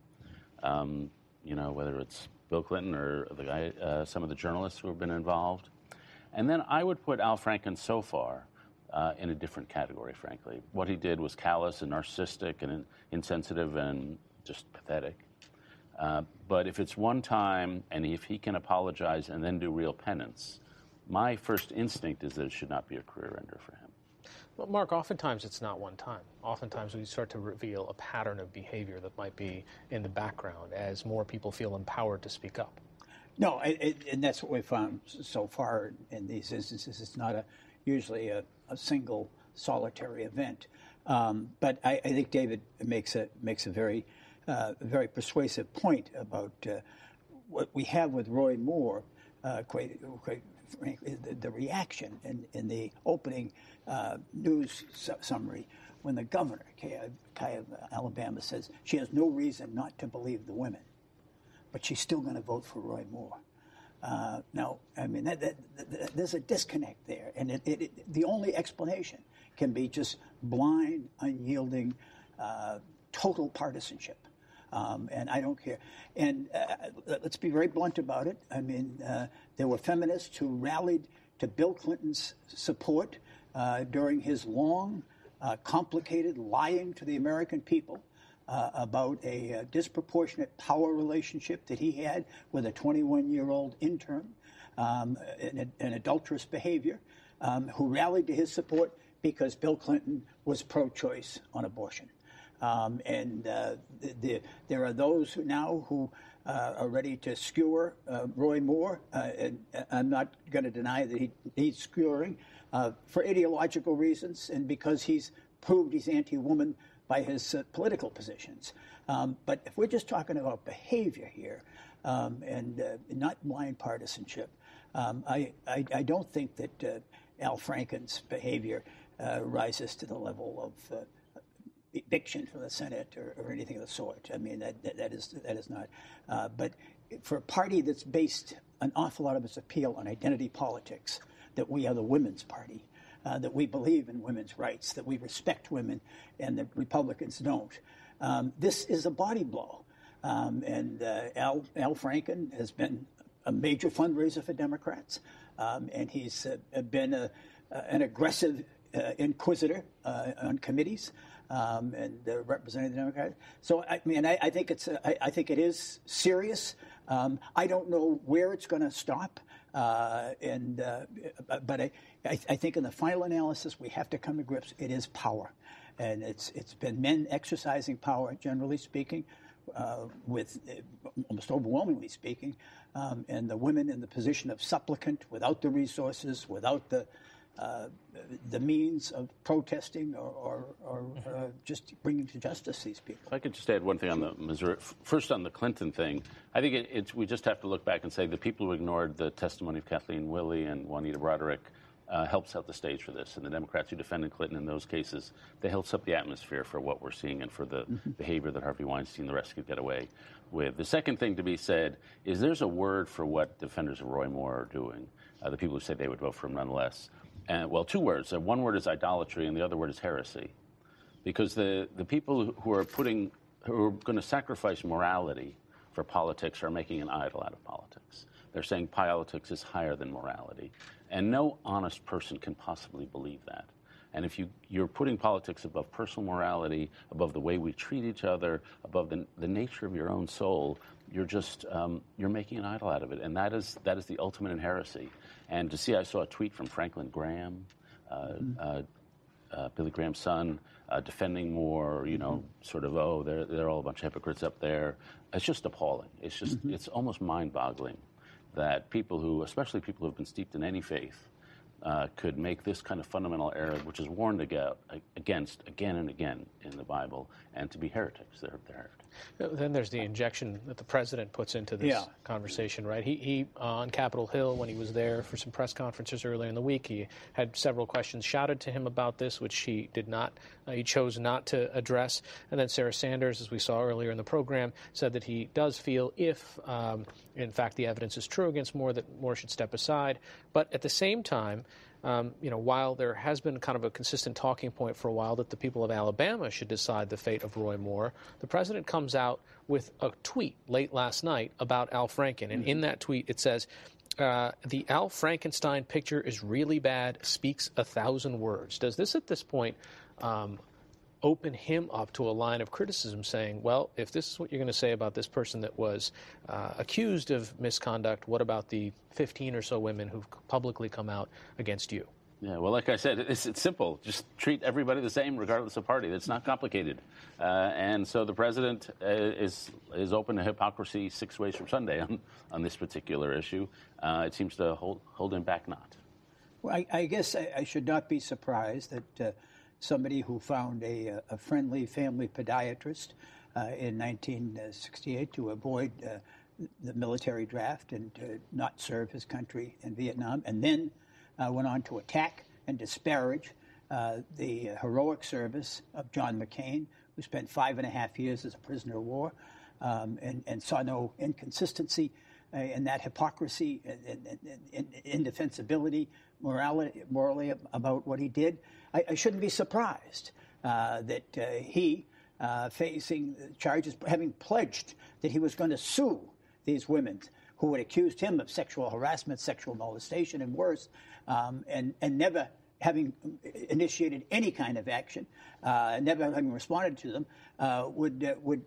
um, you know, whether it's Bill Clinton or the guy, uh, some of the journalists who have been involved. And then I would put Al Franken so far uh, in a different category, frankly. What he did was callous and narcissistic and in, insensitive and just pathetic. Uh, but if it's one time and if he can apologize and then do real penance, my first instinct is that it should not be a career ender for him. Well, Mark, oftentimes it's not one time. Oftentimes we start to reveal a pattern of behavior that might be in the background as more people feel empowered to speak up. No, it, it, and that's what we found so far in these instances. It's not a usually a, a single solitary event. Um, but I, I think David makes a makes a very uh, very persuasive point about uh, what we have with Roy Moore. Uh, quite, quite frankly, the, the reaction in, in the opening uh, news su- summary when the governor, Kay of Alabama, says she has no reason not to believe the women, but she's still going to vote for Roy Moore. Uh, now, I mean, that, that, that, there's a disconnect there, and it, it, it, the only explanation can be just blind, unyielding, uh, total partisanship. Um, and I don't care. And uh, let's be very blunt about it. I mean, uh, there were feminists who rallied to Bill Clinton's support uh, during his long, uh, complicated lying to the American people uh, about a uh, disproportionate power relationship that he had with a twenty-one-year-old intern, um, an, an adulterous behavior, um, who rallied to his support because Bill Clinton was pro-choice on abortion. Um, and uh, the, the, there are those who now who uh, are ready to skewer uh, Roy Moore. Uh, and I'm not going to deny that he needs skewering uh, for ideological reasons and because he's proved he's anti-woman by his uh, political positions. Um, but if we're just talking about behavior here um, and uh, not blind partisanship, um, I, I, I don't think that uh, Al Franken's behavior uh, rises to the level of uh, eviction from the Senate or, or anything of the sort. I mean, that that, that is that is not. Uh, but for a party that's based an awful lot of its appeal on identity politics, that we are the women's party, uh, that we believe in women's rights, that we respect women, and that Republicans don't. Um, this is a body blow. Um, and uh, Al, Al Franken has been a major fundraiser for Democrats, um, and he's uh, been a, uh, an aggressive uh, inquisitor uh, on committees. Um, and uh, representing the Democrats. So I mean, I, I think it's uh, I, I think it is serious. Um, I don't know where it's going to stop, uh, and uh, but I, I I think in the final analysis we have to come to grips. It is power, and it's it's been men exercising power, generally speaking, uh, with uh, almost overwhelmingly speaking, um, and the women in the position of supplicant, without the resources, without the Uh, the means of protesting or, or, or uh, just bringing to justice these people. If I could just add one thing on the Missouri, first on the Clinton thing, I think it, it's, we just have to look back and say the people who ignored the testimony of Kathleen Willey and Juanita Broderick uh, helped set the stage for this, and the Democrats who defended Clinton in those cases, they helped set the atmosphere for what we're seeing and for the mm-hmm. behavior that Harvey Weinstein and the rest could get away with. The second thing to be said is there's a word for what defenders of Roy Moore are doing, uh, the people who say they would vote for him nonetheless. And, well, two words. Uh, one word is idolatry, and the other word is heresy. Because the, the people who are putting who are going to sacrifice morality for politics are making an idol out of politics. They're saying politics is higher than morality. And no honest person can possibly believe that. And if you, you're putting politics above personal morality, above the way we treat each other, above the, the nature of your own soul, you're just, um, you're making an idol out of it. And that is, that is the ultimate in heresy. And to see, I saw a tweet from Franklin Graham, uh, mm-hmm. uh, uh, Billy Graham's son, uh, defending Moore, you know, mm-hmm. sort of, oh, they're, they're all a bunch of hypocrites up there. It's just appalling. It's just, mm-hmm. it's almost mind-boggling that people who, especially people who have been steeped in any faith, uh, could make this kind of fundamental error, which is warned against again and again in the Bible, and to be heretics. They're, they're heretics. Then there's the injection that the president puts into this yeah. conversation, right? He, he uh, on Capitol Hill, when he was there for some press conferences earlier in the week, he had several questions shouted to him about this, which he did not, uh, he chose not to address. And then Sarah Sanders, as we saw earlier in the program, said that he does feel if, um, in fact, the evidence is true against Moore, that Moore should step aside. But at the same time, Um, you know, while there has been kind of a consistent talking point for a while that the people of Alabama should decide the fate of Roy Moore, the president comes out with a tweet late last night about Al Franken. And mm-hmm. in that tweet, it says, uh, the Al Frankenstein picture is really bad, speaks a thousand words. Does this at this point um, open him up to a line of criticism saying, well, if this is what you're going to say about this person that was uh, accused of misconduct, what about the fifteen or so women who've publicly come out against you? Yeah, well, like I said, it's, it's simple. Just treat everybody the same, regardless of party. It's not complicated. Uh, and so the president uh, is is open to hypocrisy six ways from Sunday on, on this particular issue. Uh, it seems to hold, hold him back not. Well, I, I guess I, I should not be surprised that uh, somebody who found a, a friendly family podiatrist uh, in nineteen sixty-eight to avoid uh, the military draft and to not serve his country in Vietnam, and then uh, went on to attack and disparage uh, the heroic service of John McCain, who spent five and a half years as a prisoner of war, um, and, and saw no inconsistency uh, in that hypocrisy and, and, and, and indefensibility morality, morally about what he did. I, I shouldn't be surprised uh, that uh, he, uh, facing charges, having pledged that he was going to sue these women who had accused him of sexual harassment, sexual molestation, and worse, um, and, and never having initiated any kind of action, uh, never having responded to them, uh, would uh, would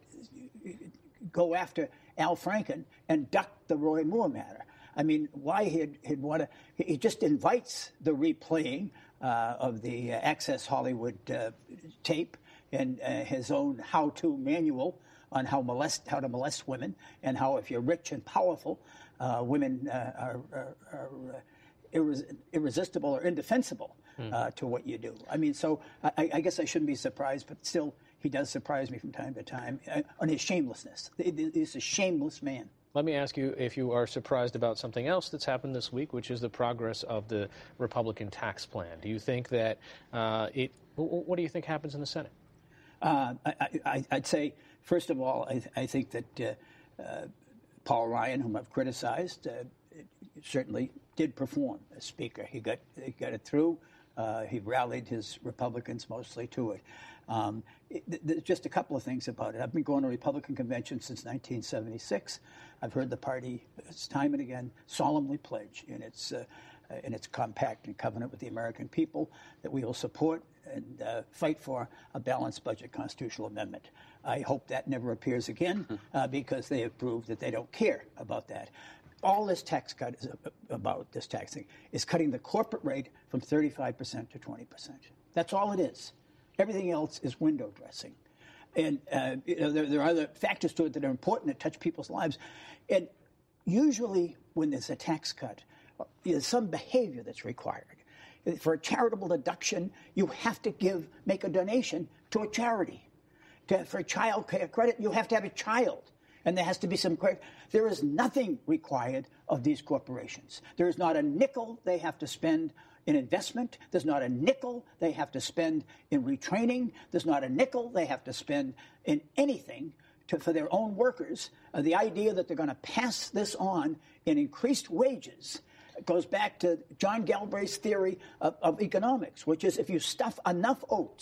go after Al Franken and duck the Roy Moore matter. I mean, why he'd, he'd want to? He just invites the replaying uh, of the uh, Access Hollywood uh, tape and uh, his own how-to manual on how molest how to molest women, and how if you're rich and powerful, uh, women uh, are, are, are irres irresistible or indefensible mm. uh, to what you do. I mean, so I, I guess I shouldn't be surprised, but still, he does surprise me from time to time uh, on his shamelessness. He's a shameless man. Let me ask you if you are surprised about something else that's happened this week, which is the progress of the Republican tax plan. Do you think that uh, it? What do you think happens in the Senate? Uh, I, I, I'd say, first of all, I, I think that uh, uh, Paul Ryan, whom I've criticized, uh, certainly did perform as Speaker. He got he got it through. Uh, he rallied his Republicans mostly to it. Um, it. There's just a couple of things about it. I've been going to Republican conventions since nineteen seventy-six. I've heard the party time and again solemnly pledge in its uh, in its compact and covenant with the American people that we will support and uh, fight for a balanced budget constitutional amendment. I hope that never appears again uh, because they have proved that they don't care about that. All this tax cut is about, this tax thing, is cutting the corporate rate from thirty-five percent to twenty percent. That's all it is. Everything else is window dressing. And uh, you know, there, there are other factors to it that are important that touch people's lives. And usually when there's a tax cut, there's some behavior that's required. For a charitable deduction, you have to give, make a donation to a charity. To, for child care credit, you have to have a child. And there has to be some credit. There is nothing required of these corporations. There is not a nickel they have to spend in investment. There's not a nickel they have to spend in retraining. There's not a nickel they have to spend in anything to, for their own workers. Uh, the idea that they're going to pass this on in increased wages goes back to John Galbraith's theory of, of economics, which is if you stuff enough oats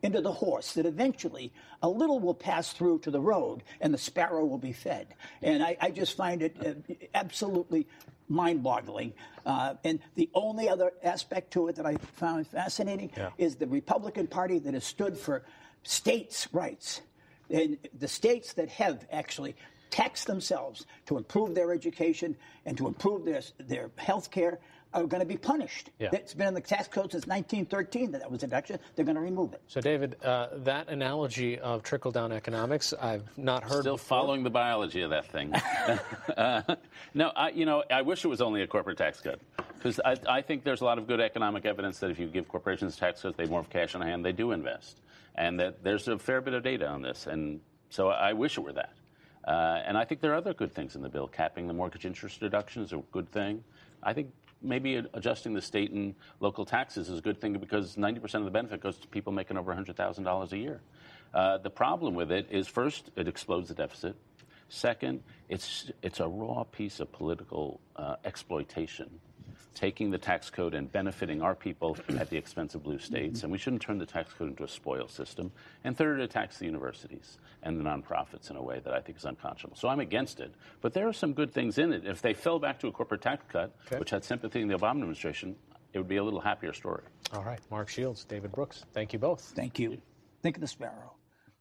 into the horse, that eventually a little will pass through to the road and the sparrow will be fed. And I, I just find it uh, absolutely mind-boggling. Uh, and the only other aspect to it that I found fascinating yeah. is the Republican Party that has stood for states' rights. And the states that have actually taxed themselves to improve their education and to improve their, their health care are going to be punished. Yeah. It's been in the tax code since nineteen thirteen that that was introduced. They're going to remove it. So, David, uh, that analogy of trickle-down economics, I've not heard Still before. Following the biology of that thing. uh, no, I, you know, I wish it was only a corporate tax cut. Because I, I think there's a lot of good economic evidence that if you give corporations tax cuts, they have more cash on hand, they do invest. And that there's a fair bit of data on this. And so I wish it were that. Uh, and I think there are other good things in the bill. Capping the mortgage interest deduction is a good thing. I think maybe adjusting the state and local taxes is a good thing because ninety percent of the benefit goes to people making over one hundred thousand dollars a year. Uh, the problem with it is, first, it explodes the deficit. Second, it's, it's a raw piece of political uh, exploitation, taking the tax code and benefiting our people at the expense of blue states. And we shouldn't turn the tax code into a spoil system. And third, it attacks the universities and the nonprofits in a way that I think is unconscionable. So I'm against it. But there are some good things in it. If they fell back to a corporate tax cut, okay. which had sympathy in the Obama administration, it would be a little happier story. All right. Mark Shields, David Brooks, thank you both. Thank you. Think of the sparrow.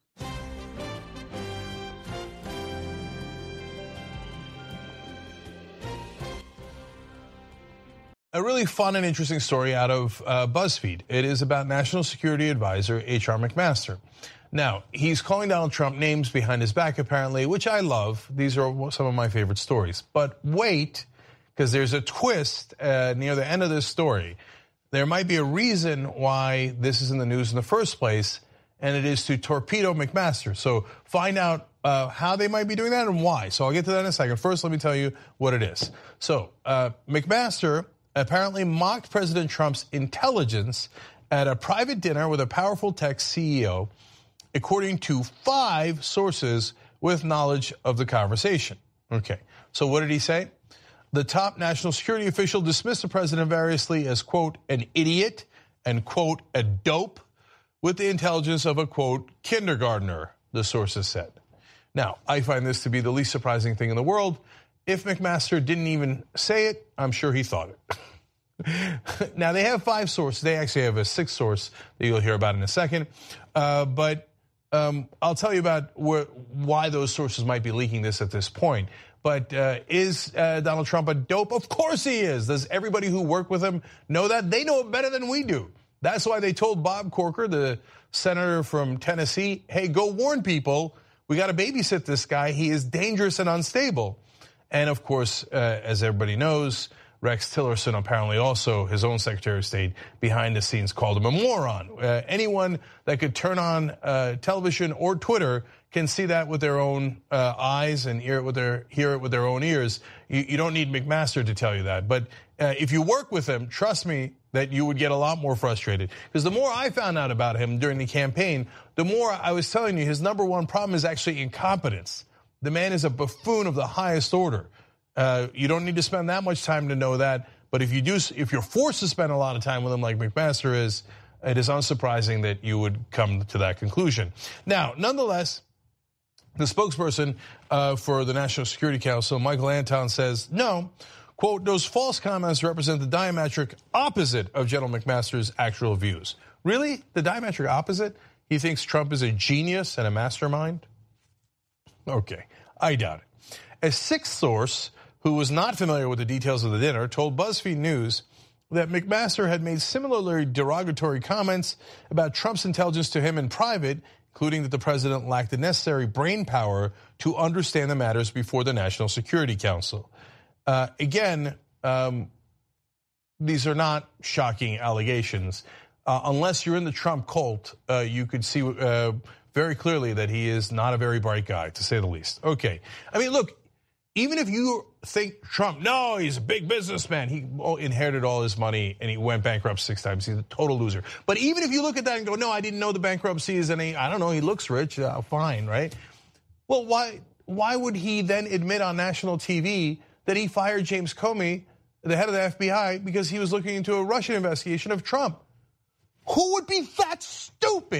A really fun and interesting story out of uh, BuzzFeed. It is about National Security Advisor H R McMaster. Now, he's calling Donald Trump names behind his back, apparently, which I love. These are some of my favorite stories. But wait, because there's a twist uh, near the end of this story. There might be a reason why this is in the news in the first place, and it is to torpedo McMaster. So find out uh, how they might be doing that and why. So I'll get to that in a second. First, let me tell you what it is. So uh, McMaster apparently mocked President Trump's intelligence at a private dinner with a powerful tech C E O, according to five sources with knowledge of the conversation. Okay, so what did he say? The top national security official dismissed the president variously as, quote, an idiot and, quote, a dope with the intelligence of a, quote, kindergartner, the sources said. Now, I find this to be the least surprising thing in the world. If McMaster didn't even say it, I'm sure he thought it. Now, they have five sources. They actually have a sixth source that you'll hear about in a second. Uh, but um, I'll tell you about where, why those sources might be leaking this at this point. But uh, is uh, Donald Trump a dope? Of course he is. Does everybody who worked with him know that? They know it better than we do. That's why they told Bob Corker, the senator from Tennessee, hey, go warn people. We got to babysit this guy. He is dangerous and unstable. And, of course, uh, as everybody knows, Rex Tillerson, apparently also his own Secretary of State, behind the scenes called him a moron. Uh, anyone that could turn on uh, television or Twitter can see that with their own uh, eyes and hear it with their hear it with their own ears. You, you don't need McMaster to tell you that. But uh, if you work with him, trust me that you would get a lot more frustrated. Because the more I found out about him during the campaign, the more I was telling you his number one problem is actually incompetence. The man is a buffoon of the highest order. Uh, you don't need to spend that much time to know that. But if you do, if you're forced to spend a lot of time with him like McMaster is, it is unsurprising that you would come to that conclusion. Now, nonetheless, the spokesperson uh, for the National Security Council, Michael Anton, says, no, quote, those false comments represent the diametric opposite of General McMaster's actual views. Really? The diametric opposite? He thinks Trump is a genius and a mastermind? Okay, I doubt it. A sixth source who was not familiar with the details of the dinner told BuzzFeed News that McMaster had made similarly derogatory comments about Trump's intelligence to him in private, including that the president lacked the necessary brain power to understand the matters before the National Security Council. Uh, again, um, these are not shocking allegations. Uh, unless you're in the Trump cult, uh, you could see uh, very clearly that he is not a very bright guy, to say the least. Okay. I mean, look, even if you think Trump, no, he's a big businessman. He inherited all his money and he went bankrupt six times. He's a total loser. But even if you look at that and go, no, I didn't know the bankruptcy is any, I don't know, he looks rich, uh, fine, right? Well, why, why would he then admit on national T V that he fired James Comey, the head of the F B I, because he was looking into a Russian investigation of Trump? Who would be that stupid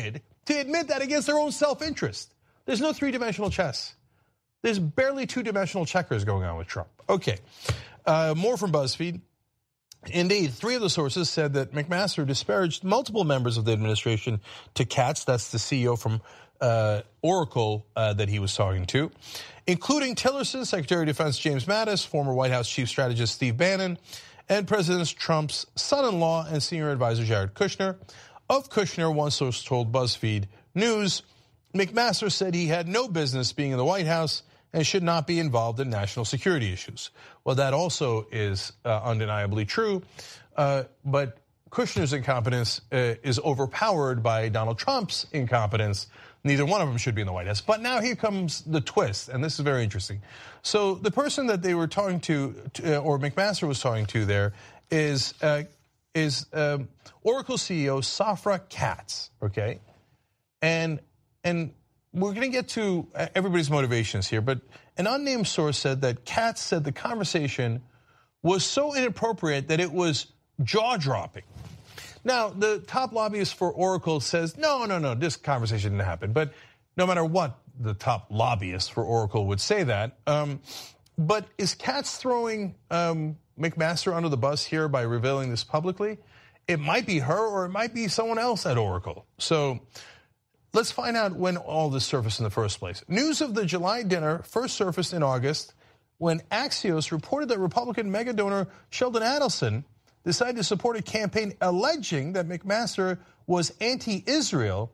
to admit that against their own self-interest. There's no three-dimensional chess. There's barely two-dimensional checkers going on with Trump. Okay, uh, more from BuzzFeed. Indeed, three of the sources said that McMaster disparaged multiple members of the administration to Katz, that's the C E O from uh, Oracle uh, that he was talking to, including Tillerson, Secretary of Defense James Mattis, former White House Chief Strategist Steve Bannon, and President Trump's son-in-law and senior advisor Jared Kushner. Of Kushner, one source told BuzzFeed News, McMaster said he had no business being in the White House and should not be involved in national security issues. Well, that also is uh, undeniably true, uh, but Kushner's incompetence uh, is overpowered by Donald Trump's incompetence. Neither one of them should be in the White House. But now here comes the twist, and this is very interesting. So the person that they were talking to, to or McMaster was talking to there, is uh, is um, Oracle C E O Safra Katz, okay? And and we're going to get to everybody's motivations here, but an unnamed source said that Katz said the conversation was so inappropriate that it was jaw-dropping. Now, the top lobbyist for Oracle says, no, no, no, this conversation didn't happen. But no matter what, the top lobbyist for Oracle would say that. Um, but is Katz throwing um, McMaster under the bus here by revealing this publicly? It might be her or it might be someone else at Oracle. So let's find out when all this surfaced in the first place. News of the July dinner first surfaced in August when Axios reported that Republican mega donor Sheldon Adelson decided to support a campaign alleging that McMaster was anti-Israel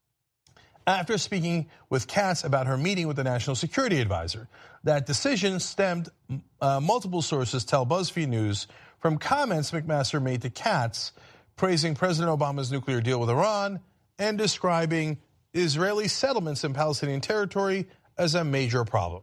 after speaking with Katz about her meeting with the National Security Advisor. That decision stemmed, uh, multiple sources tell BuzzFeed News, from comments McMaster made to Katz praising President Obama's nuclear deal with Iran and describing Israeli settlements in Palestinian territory as a major problem.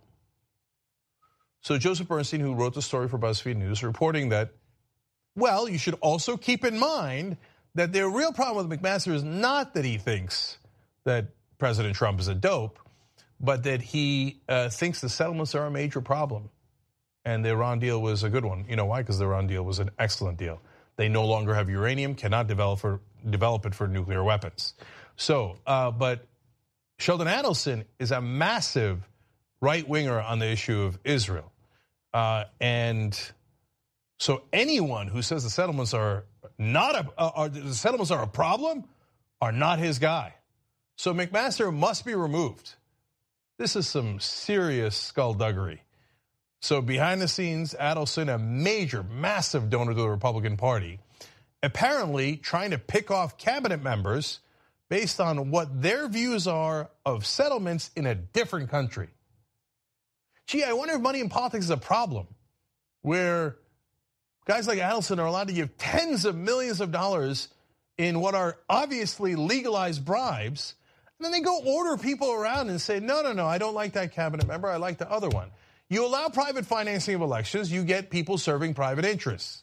So Joseph Bernstein, who wrote the story for BuzzFeed News, reporting that, well, you should also keep in mind that the real problem with McMaster is not that he thinks that President Trump is a dope, but that he uh, thinks the settlements are a major problem. And the Iran deal was a good one. You know why? Because the Iran deal was an excellent deal. They no longer have uranium, cannot develop, for, develop it for nuclear weapons. So, uh, but Sheldon Adelson is a massive right-winger on the issue of Israel. Uh, and so anyone who says the settlements are not a, uh, are, the settlements are a problem are not his guy. So McMaster must be removed. This is some serious skullduggery. So behind the scenes, Adelson, a major, massive donor to the Republican Party, apparently trying to pick off cabinet members based on what their views are of settlements in a different country. Gee, I wonder if money in politics is a problem, where guys like Adelson are allowed to give tens of millions of dollars in what are obviously legalized bribes, and then they go order people around and say, no, no, no, I don't like that cabinet member, I like the other one. You allow private financing of elections, you get people serving private interests.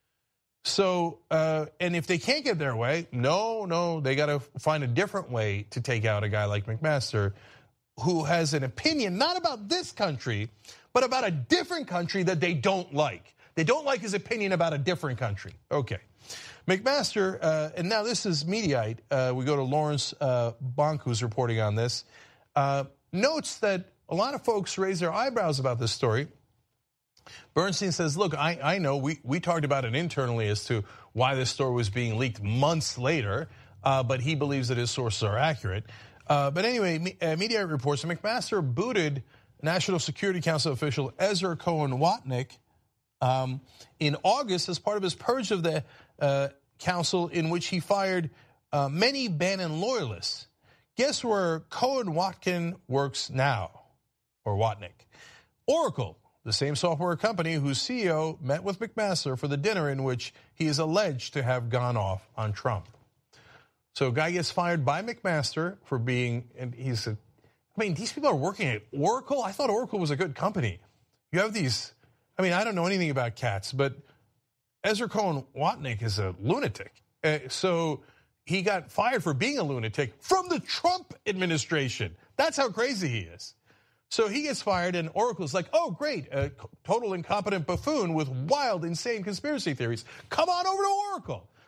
So, uh, and if they can't get their way, no, no, they got to find a different way to take out a guy like McMaster, who has an opinion not about this country, but about a different country that they don't like. They don't like his opinion about a different country. Okay. McMaster, uh, and now this is Mediaite. Uh, we go to Lawrence uh, Bonk, who's reporting on this, uh, notes that a lot of folks raise their eyebrows about this story. Bernstein says, look, I, I know we, we talked about it internally as to why this story was being leaked months later, uh, but he believes that his sources are accurate. Uh, but anyway, uh, Mediaite reports that McMaster booted National Security Council official Ezra Cohen Watnick um, in August as part of his purge of the uh, council, in which he fired uh, many Bannon loyalists. Guess where Cohen Watkin works now, or Watnick? Oracle, the same software company whose C E O met with McMaster for the dinner in which he is alleged to have gone off on Trump. So a guy gets fired by McMaster for being, and he's, a, I mean, these people are working at Oracle? I thought Oracle was a good company. You have these, I mean, I don't know anything about cats, but Ezra Cohen Watnick is a lunatic. Uh, so he got fired for being a lunatic from the Trump administration. That's how crazy he is. So he gets fired, and Oracle's like, oh, great, a total incompetent buffoon with wild, insane conspiracy theories. Come on over to Oracle.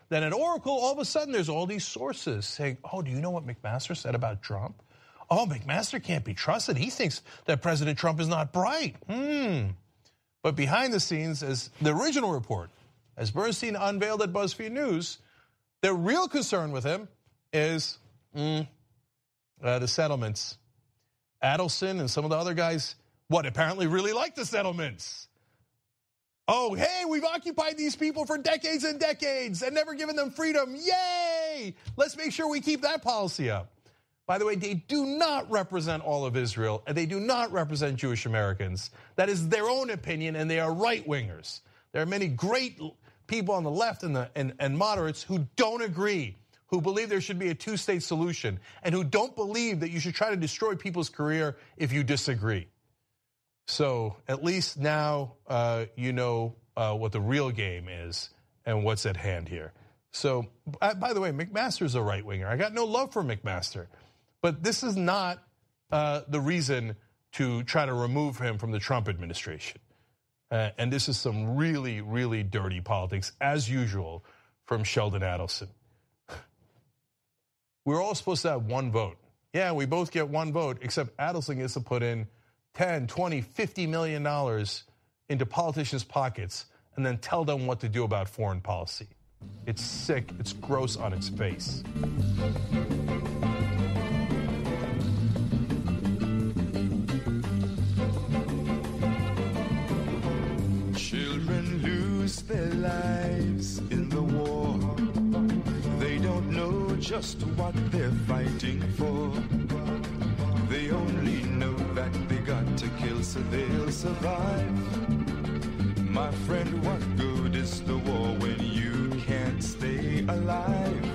Then at Oracle, all of a sudden, there's all these sources saying, oh, do you know what McMaster said about Trump? Oh, McMaster can't be trusted. He thinks that President Trump is not bright. Hmm. But behind the scenes, as the original report, as Bernstein unveiled at BuzzFeed News, their real concern with him is mm, uh, the settlements. Adelson and some of the other guys, what, apparently really like the settlements. Oh, hey, we've occupied these people for decades and decades and never given them freedom. Yay! Let's make sure we keep that policy up. By the way, they do not represent all of Israel, and they do not represent Jewish Americans. That is their own opinion, and they are right-wingers. There are many great people on the left and, the, and, and moderates who don't agree, who believe there should be a two-state solution, and who don't believe that you should try to destroy people's career if you disagree. So at least now uh, you know uh, what the real game is and what's at hand here. So, by the way, McMaster's a right-winger. I got no love for McMaster. But this is not uh, the reason to try to remove him from the Trump administration. Uh, and this is some really, really dirty politics, as usual, from Sheldon Adelson. We're all supposed to have one vote. Yeah, we both get one vote, except Adelson gets to put in ten, twenty, fifty million dollars into politicians' pockets and then tell them what to do about foreign policy. It's sick, it's gross on its face. Children lose their lives in the war. They don't know just what they're fighting for. They only know that they got to kill so they'll survive. My friend, what good is the war when you can't stay alive?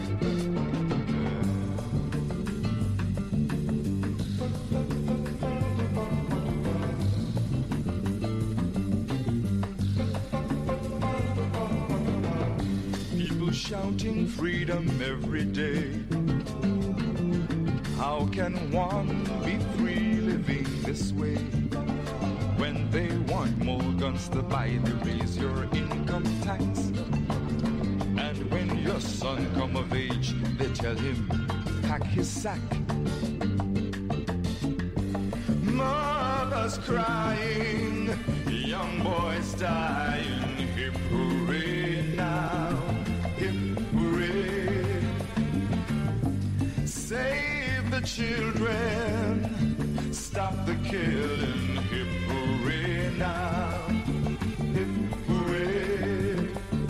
Shouting freedom every day. How can one be free living this way? When they want more guns to buy, they raise your income tax. And when your son come of age, they tell him, pack his sack. Mothers crying, young boys dying, hip hooray now. Save the children, stop the killing, hip hooray now, hip hooray.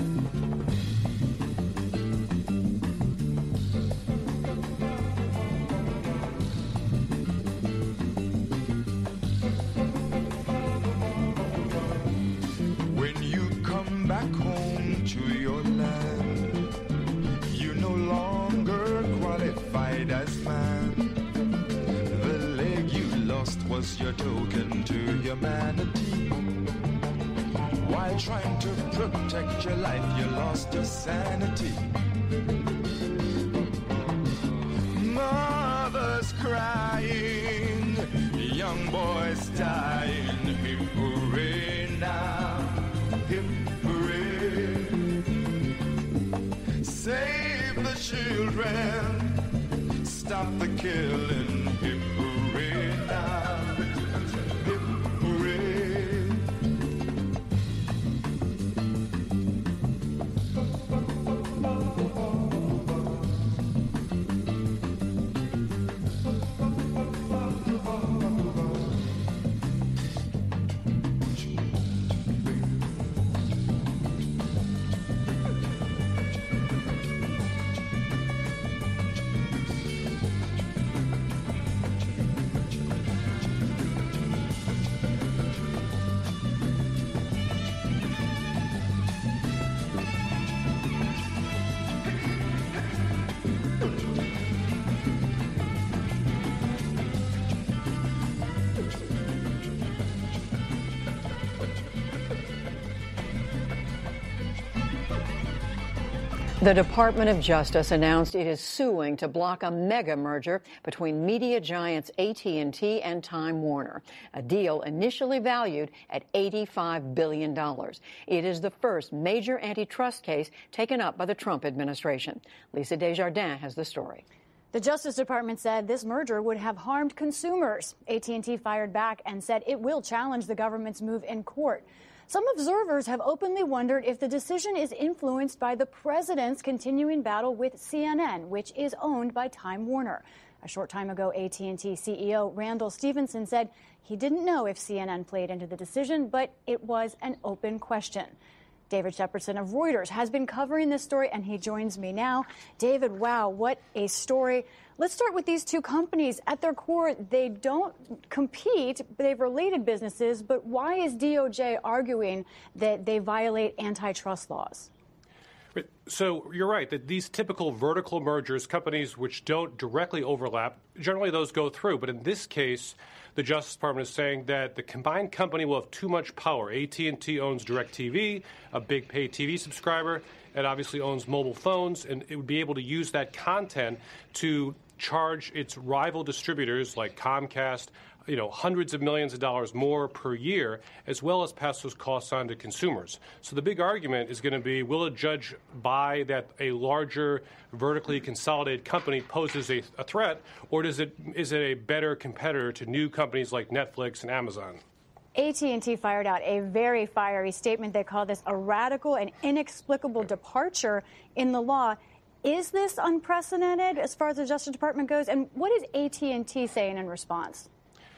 When you come back home to your land, you no longer qualified as man. The leg you lost was your token to humanity. While trying to protect your life, you lost your sanity. Mothers crying, young boys dying, hip hooray now, hip hooray. Save the children, stop the killing, hip hooray now, hip hooray. The Department of Justice announced it is suing to block a mega merger between media giants A T and T and Time Warner, a deal initially valued at eighty-five billion dollars. It is the first major antitrust case taken up by the Trump administration. Lisa Desjardins has the story. The Justice Department said this merger would have harmed consumers. A T and T fired back and said it will challenge the government's move in court. Some observers have openly wondered if the decision is influenced by the president's continuing battle with C N N, which is owned by Time Warner. A short time ago, A T and T C E O Randall Stephenson said he didn't know if C N N played into the decision, but it was an open question. David Shepardson of Reuters has been covering this story, and he joins me now. David, wow, what a story. Let's start with these two companies. At their core, they don't compete, they've related businesses, but why is D O J arguing that they violate antitrust laws? So you're right that these typical vertical mergers, companies which don't directly overlap, generally those go through. But in this case, the Justice Department is saying that the combined company will have too much power. A T and T owns DirecTV, a big pay T V subscriber. It obviously owns mobile phones, and it would be able to use that content to charge its rival distributors like Comcast, you know, hundreds of millions of dollars more per year, as well as pass those costs on to consumers. So the big argument is going to be, will a judge buy that a larger vertically consolidated company poses a, a threat, or does it is it a better competitor to new companies like Netflix and Amazon? A T and T fired out a very fiery statement. They call this a radical and inexplicable departure in the law. Is this unprecedented as far as the Justice Department goes? And what is A T and T saying in response?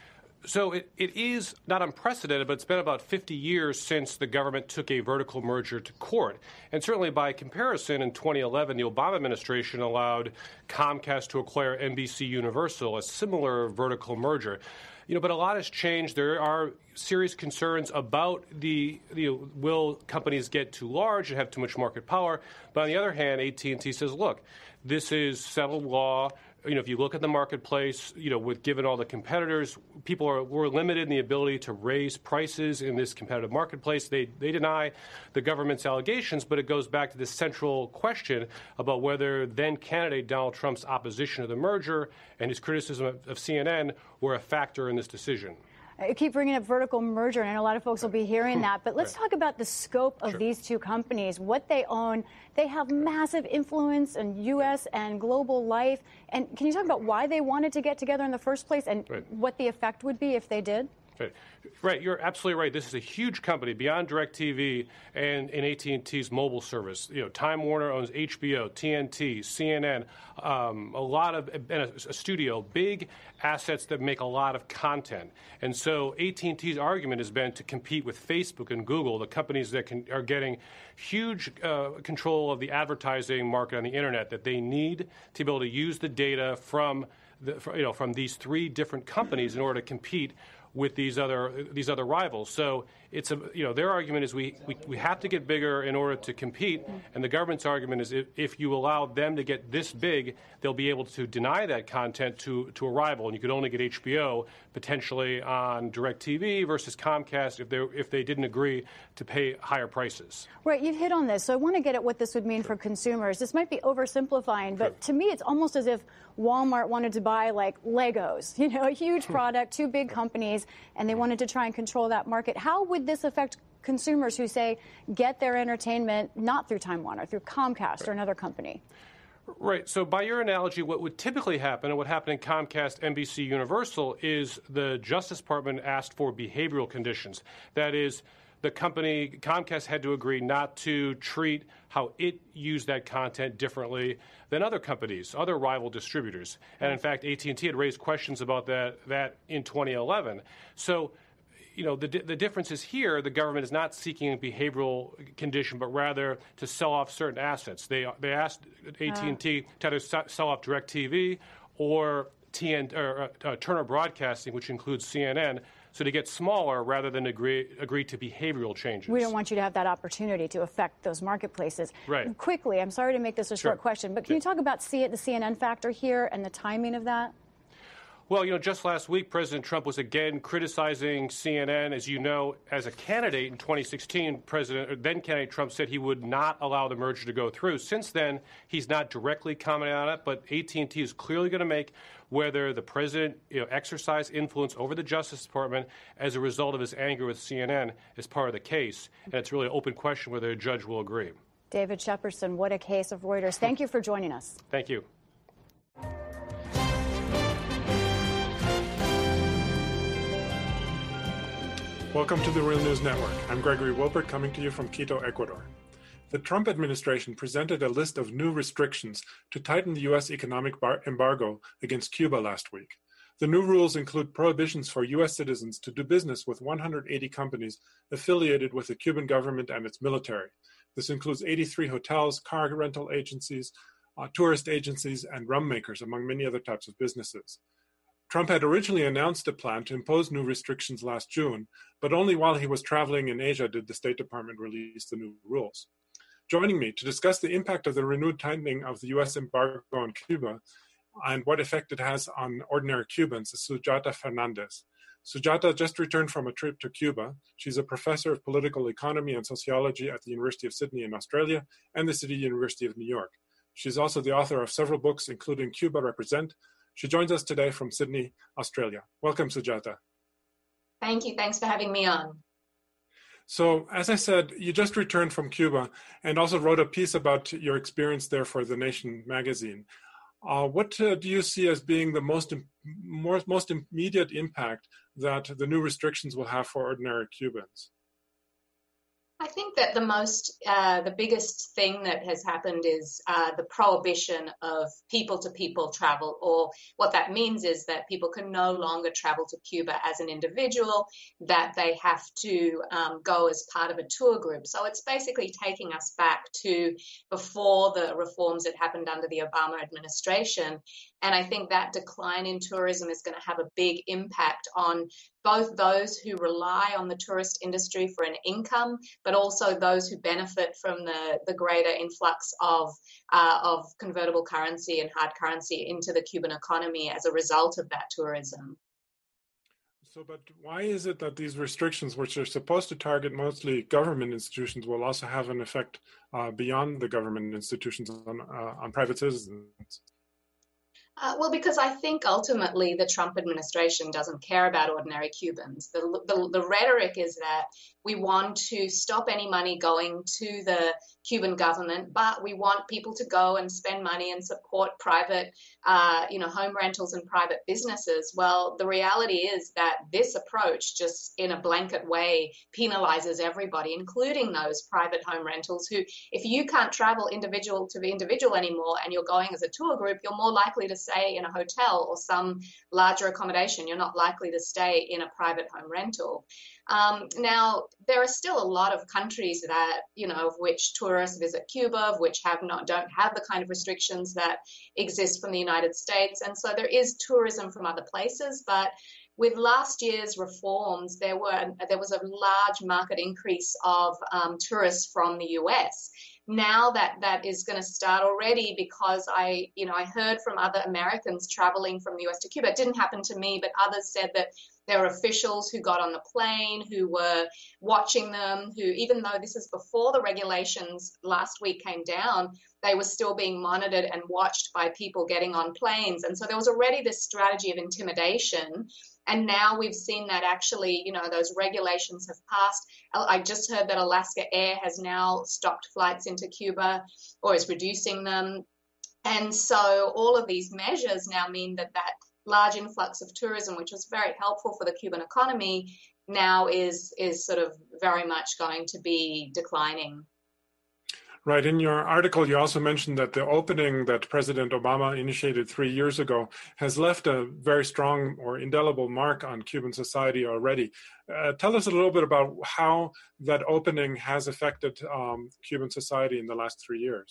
So it, it is not unprecedented, but it's been about fifty years since the government took a vertical merger to court. And certainly by comparison, in twenty eleven, the Obama administration allowed Comcast to acquire N B C Universal, a similar vertical merger. You know, but a lot has changed. There are serious concerns about the, the will companies get too large and have too much market power. But on the other hand, A T and T says, look, this is settled law. You know, if you look at the marketplace, you know, with given all the competitors, people are were limited in the ability to raise prices in this competitive marketplace. They they deny the government's allegations, but it goes back to this central question about whether then candidate Donald Trump's opposition to the merger and his criticism of, of C N N were a factor in this decision. I keep bringing up vertical merger, and a lot of folks will be hearing that. But let's Right. talk about the scope of Sure. these two companies, what they own. They have massive influence in U S and global life. And can you talk about why they wanted to get together in the first place and Right. what the effect would be if they did? Right. Right, you're absolutely right. This is a huge company beyond DirecTV and, and A T and T's mobile service. You know, Time Warner owns H B O, T N T, C N N, um, a lot of and a, a studio, big assets that make a lot of content. And so A T and T's argument has been to compete with Facebook and Google, the companies that can, are getting huge uh, control of the advertising market on the internet that they need to be able to use the data from the, you know, from these three different companies in order to compete with these other these other rivals. So it's a you know their argument is we, we, we have to get bigger in order to compete, and the government's argument is if, if you allow them to get this big, they'll be able to deny that content to, to a rival, and you could only get H B O potentially on DirecTV versus Comcast if they if they didn't agree to pay higher prices. Right, you've hit on this, so I want to get at what this would mean for consumers. This might be oversimplifying, but to me it's almost as if Walmart wanted to buy like Legos, you know, a huge product, two big companies, and they wanted to try and control that market. How would this affect consumers who, say, get their entertainment not through Time Warner, through Comcast or another company? Right. So by your analogy, what would typically happen and what happened in Comcast, N B C, Universal is the Justice Department asked for behavioral conditions. That is, the company, Comcast, had to agree not to treat how it used that content differently than other companies, other rival distributors. And in fact, A T and T had raised questions about that, that in twenty eleven. So, you know, the, the difference is here, the government is not seeking a behavioral condition, but rather to sell off certain assets. They they asked A T and T to either sell off DirecTV or, T N, or uh, Turner Broadcasting, which includes C N N, so to get smaller rather than agree, agree to behavioral changes. We don't want you to have that opportunity to affect those marketplaces. Right. Quickly, I'm sorry to make this a short Sure. question, but can Yeah. you talk about C- the C N N factor here and the timing of that? Well, you know, just last week, President Trump was again criticizing C N N. As you know, as a candidate in twenty sixteen, President, or then candidate Trump said he would not allow the merger to go through. Since then, he's not directly commented on it, but A T and T is clearly going to make whether the president, you know, exercised influence over the Justice Department as a result of his anger with C N N as part of the case. And it's really an open question whether a judge will agree. David Shepardson, what a case of Reuters. Thank you for joining us. Thank you. Welcome to the Real News Network. I'm Gregory Wilbert, coming to you from Quito, Ecuador. The Trump administration presented a list of new restrictions to tighten the U S economic bar- embargo against Cuba last week. The new rules include prohibitions for U S citizens to do business with one hundred eighty companies affiliated with the Cuban government and its military. This includes eighty-three hotels, car rental agencies, uh, tourist agencies, and rum makers, among many other types of businesses. Trump had originally announced a plan to impose new restrictions last June, but only while he was traveling in Asia did the State Department release the new rules. Joining me to discuss the impact of the renewed tightening of the U S embargo on Cuba and what effect it has on ordinary Cubans is Sujata Fernandez. Sujata just returned from a trip to Cuba. She's a professor of political economy and sociology at the University of Sydney in Australia and the City University of New York. She's also the author of several books, including Cuba Represent. She joins us today from Sydney, Australia. Welcome, Sujata. Thank you. Thanks for having me on. So, as I said, you just returned from Cuba and also wrote a piece about your experience there for The Nation magazine. Uh, what uh, do you see as being the most, more, most immediate impact that the new restrictions will have for ordinary Cubans? I think that the most, uh, the biggest thing that has happened is uh, the prohibition of people-to-people travel, or what that means is that people can no longer travel to Cuba as an individual, that they have to um, go as part of a tour group. So it's basically taking us back to before the reforms that happened under the Obama administration. And I think that decline in tourism is going to have a big impact on both those who rely on the tourist industry for an income, but also those who benefit from the, the greater influx of, uh, of convertible currency and hard currency into the Cuban economy as a result of that tourism. So, but why is it that these restrictions, which are supposed to target mostly government institutions, will also have an effect uh, beyond the government institutions on, uh, on private citizens? Uh, well, because I think ultimately the Trump administration doesn't care about ordinary Cubans. The, the, the rhetoric is that we want to stop any money going to the Cuban government, but we want people to go and spend money and support private, uh, you know, home rentals and private businesses. Well, the reality is that this approach just in a blanket way penalizes everybody, including those private home rentals who, if you can't travel individual to the individual anymore and you're going as a tour group, you're more likely to stay in a hotel or some larger accommodation. You're not likely to stay in a private home rental. Um, now, there are still a lot of countries that, you know, of which tourists visit Cuba, of which have not, don't have the kind of restrictions that exist from the United States. And so there is tourism from other places, but with last year's reforms, there were there was a large market increase of um, tourists from the U S. Now that that is going to start already, because I, you know, I heard from other Americans traveling from the U S to Cuba. It didn't happen to me, but others said that there were officials who got on the plane, who were watching them, who, even though this is before the regulations last week came down, they were still being monitored and watched by people getting on planes. And so there was already this strategy of intimidation. And now we've seen that actually, you know, those regulations have passed. I just heard that Alaska Air has now stopped flights into Cuba or is reducing them. And so all of these measures now mean that that large influx of tourism, which was very helpful for the Cuban economy, now is is sort of very much going to be declining. Right. In your article, you also mentioned that the opening that President Obama initiated three years ago has left a very strong or indelible mark on Cuban society already. Uh, tell us a little bit about how that opening has affected um, Cuban society in the last three years.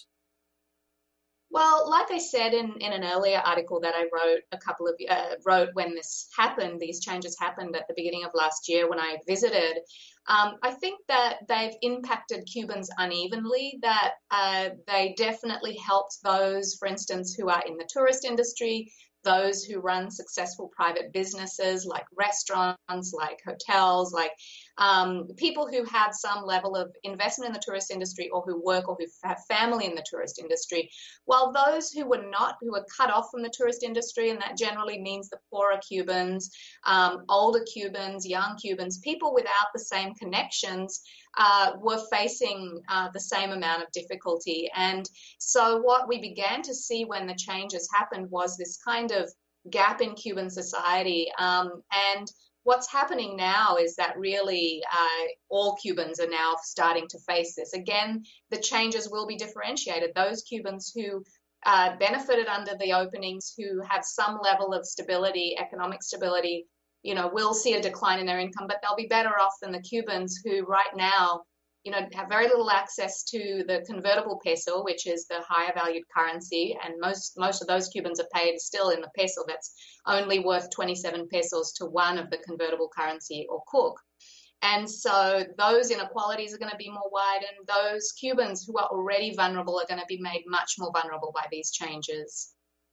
Well, like I said in, in an earlier article that I wrote a couple of uh, wrote when this happened, these changes happened at the beginning of last year when I visited. Um, I think that they've impacted Cubans unevenly, that uh, they definitely helped those, for instance, who are in the tourist industry, those who run successful private businesses like restaurants, like hotels, like um, people who have some level of investment in the tourist industry or who work or who have family in the tourist industry, while those who were not, who were cut off from the tourist industry, and that generally means the poorer Cubans, um, older Cubans, young Cubans, people without the same connections, uh, were facing uh, the same amount of difficulty. And so what we began to see when the changes happened was this kind of gap in Cuban society. Um, and what's happening now is that really uh, all Cubans are now starting to face this. Again, the changes will be differentiated. Those Cubans who uh, benefited under the openings, who have some level of stability, economic stability, you know, will see a decline in their income, but they'll be better off than the Cubans who right now, you know, have very little access to the convertible peso, which is the higher valued currency. And most, most of those Cubans are paid still in the peso that's only worth twenty-seven pesos to one of the convertible currency or cook. And so those inequalities are going to be more wide, and those Cubans who are already vulnerable are going to be made much more vulnerable by these changes.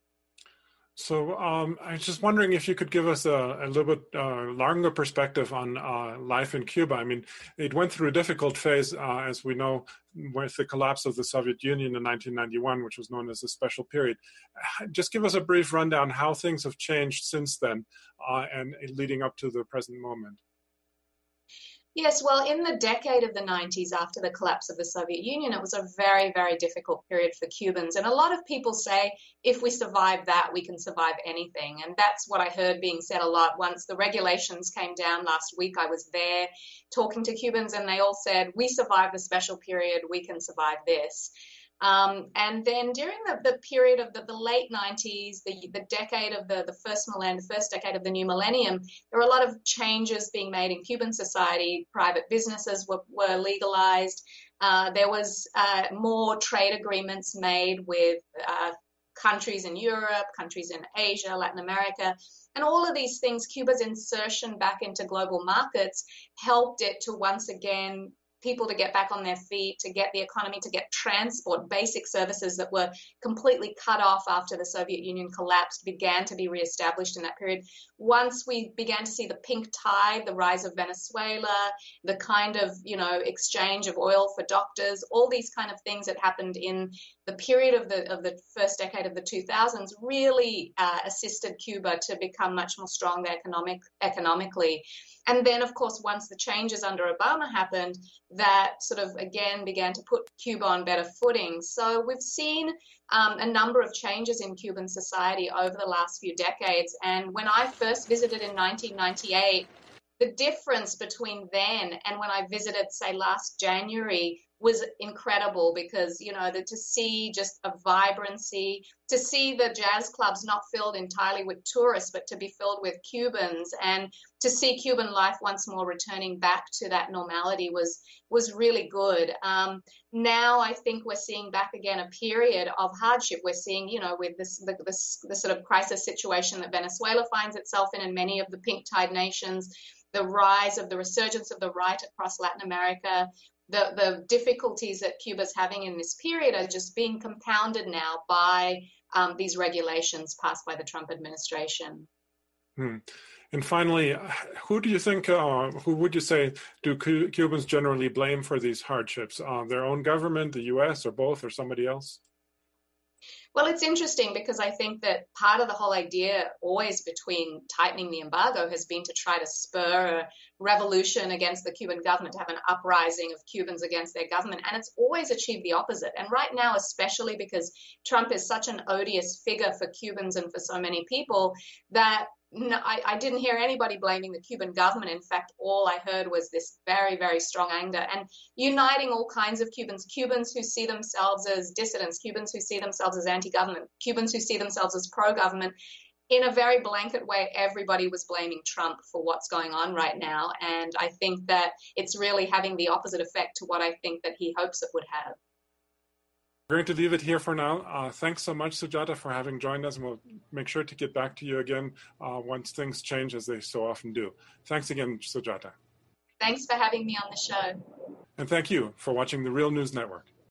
So um, I was just wondering if you could give us a, a little bit uh, longer perspective on uh, life in Cuba. I mean, it went through a difficult phase, uh, as we know, with the collapse of the Soviet Union in nineteen ninety-one, which was known as a special period. Just give us a brief rundown how things have changed since then uh, and leading up to the present moment. Yes, well, in the decade of the nineties, after the collapse of the Soviet Union, it was a very, very difficult period for Cubans. And a lot of people say, if we survive that, we can survive anything. And that's what I heard being said a lot. Once the regulations came down last week, I was there talking to Cubans, and they all said, we survived the special period, we can survive this. Um, and then during the, the period of the, the late nineties, the, the decade of the, the first millennium, the first decade of the new millennium, there were a lot of changes being made in Cuban society. Private businesses were, were legalized. Uh, there was uh, more trade agreements made with uh, countries in Europe, countries in Asia, Latin America. And all of these things, Cuba's insertion back into global markets helped it to once again people to get back on their feet, to get the economy, to get transport, basic services that were completely cut off after the Soviet Union collapsed, began to be reestablished in that period. Once we began to see the pink tide, the rise of Venezuela, the kind of, you know, exchange of oil for doctors, all these kind of things that happened in the period of the of the first decade of the two thousands really uh, assisted Cuba to become much more stronger economic, economically. And then, of course, once the changes under Obama happened, that sort of, again, began to put Cuba on better footing. So we've seen um, a number of changes in Cuban society over the last few decades. And when I first visited in nineteen ninety-eight, the difference between then and when I visited, say, last January was incredible, because, you know, the, to see just a vibrancy, to see the jazz clubs not filled entirely with tourists, but to be filled with Cubans, and to see Cuban life once more returning back to that normality was was really good. Um, now I think we're seeing back again a period of hardship. We're seeing, you know, with this the, this, the sort of crisis situation that Venezuela finds itself in, and many of the pink tide nations, the rise of the resurgence of the right across Latin America. The, the difficulties that Cuba's having in this period are just being compounded now by um, these regulations passed by the Trump administration. Hmm. And finally, who do you think, uh, who would you say, do Cubans generally blame for these hardships? Uh, their own government, the U S, or both, or somebody else? Well, it's interesting because I think that part of the whole idea always between tightening the embargo has been to try to spur a revolution against the Cuban government, to have an uprising of Cubans against their government. And it's always achieved the opposite. And right now, especially because Trump is such an odious figure for Cubans and for so many people, that No, I, I didn't hear anybody blaming the Cuban government. In fact, all I heard was this very, very strong anger and uniting all kinds of Cubans, Cubans who see themselves as dissidents, Cubans who see themselves as anti-government, Cubans who see themselves as pro-government. In a very blanket way, everybody was blaming Trump for what's going on right now. And I think that it's really having the opposite effect to what I think that he hopes it would have. We're going to leave it here for now. Uh, thanks so much, Sujata, for having joined us, and we'll make sure to get back to you again uh, once things change, as they so often do. Thanks again, Sujata. Thanks for having me on the show. And thank you for watching the Real News Network.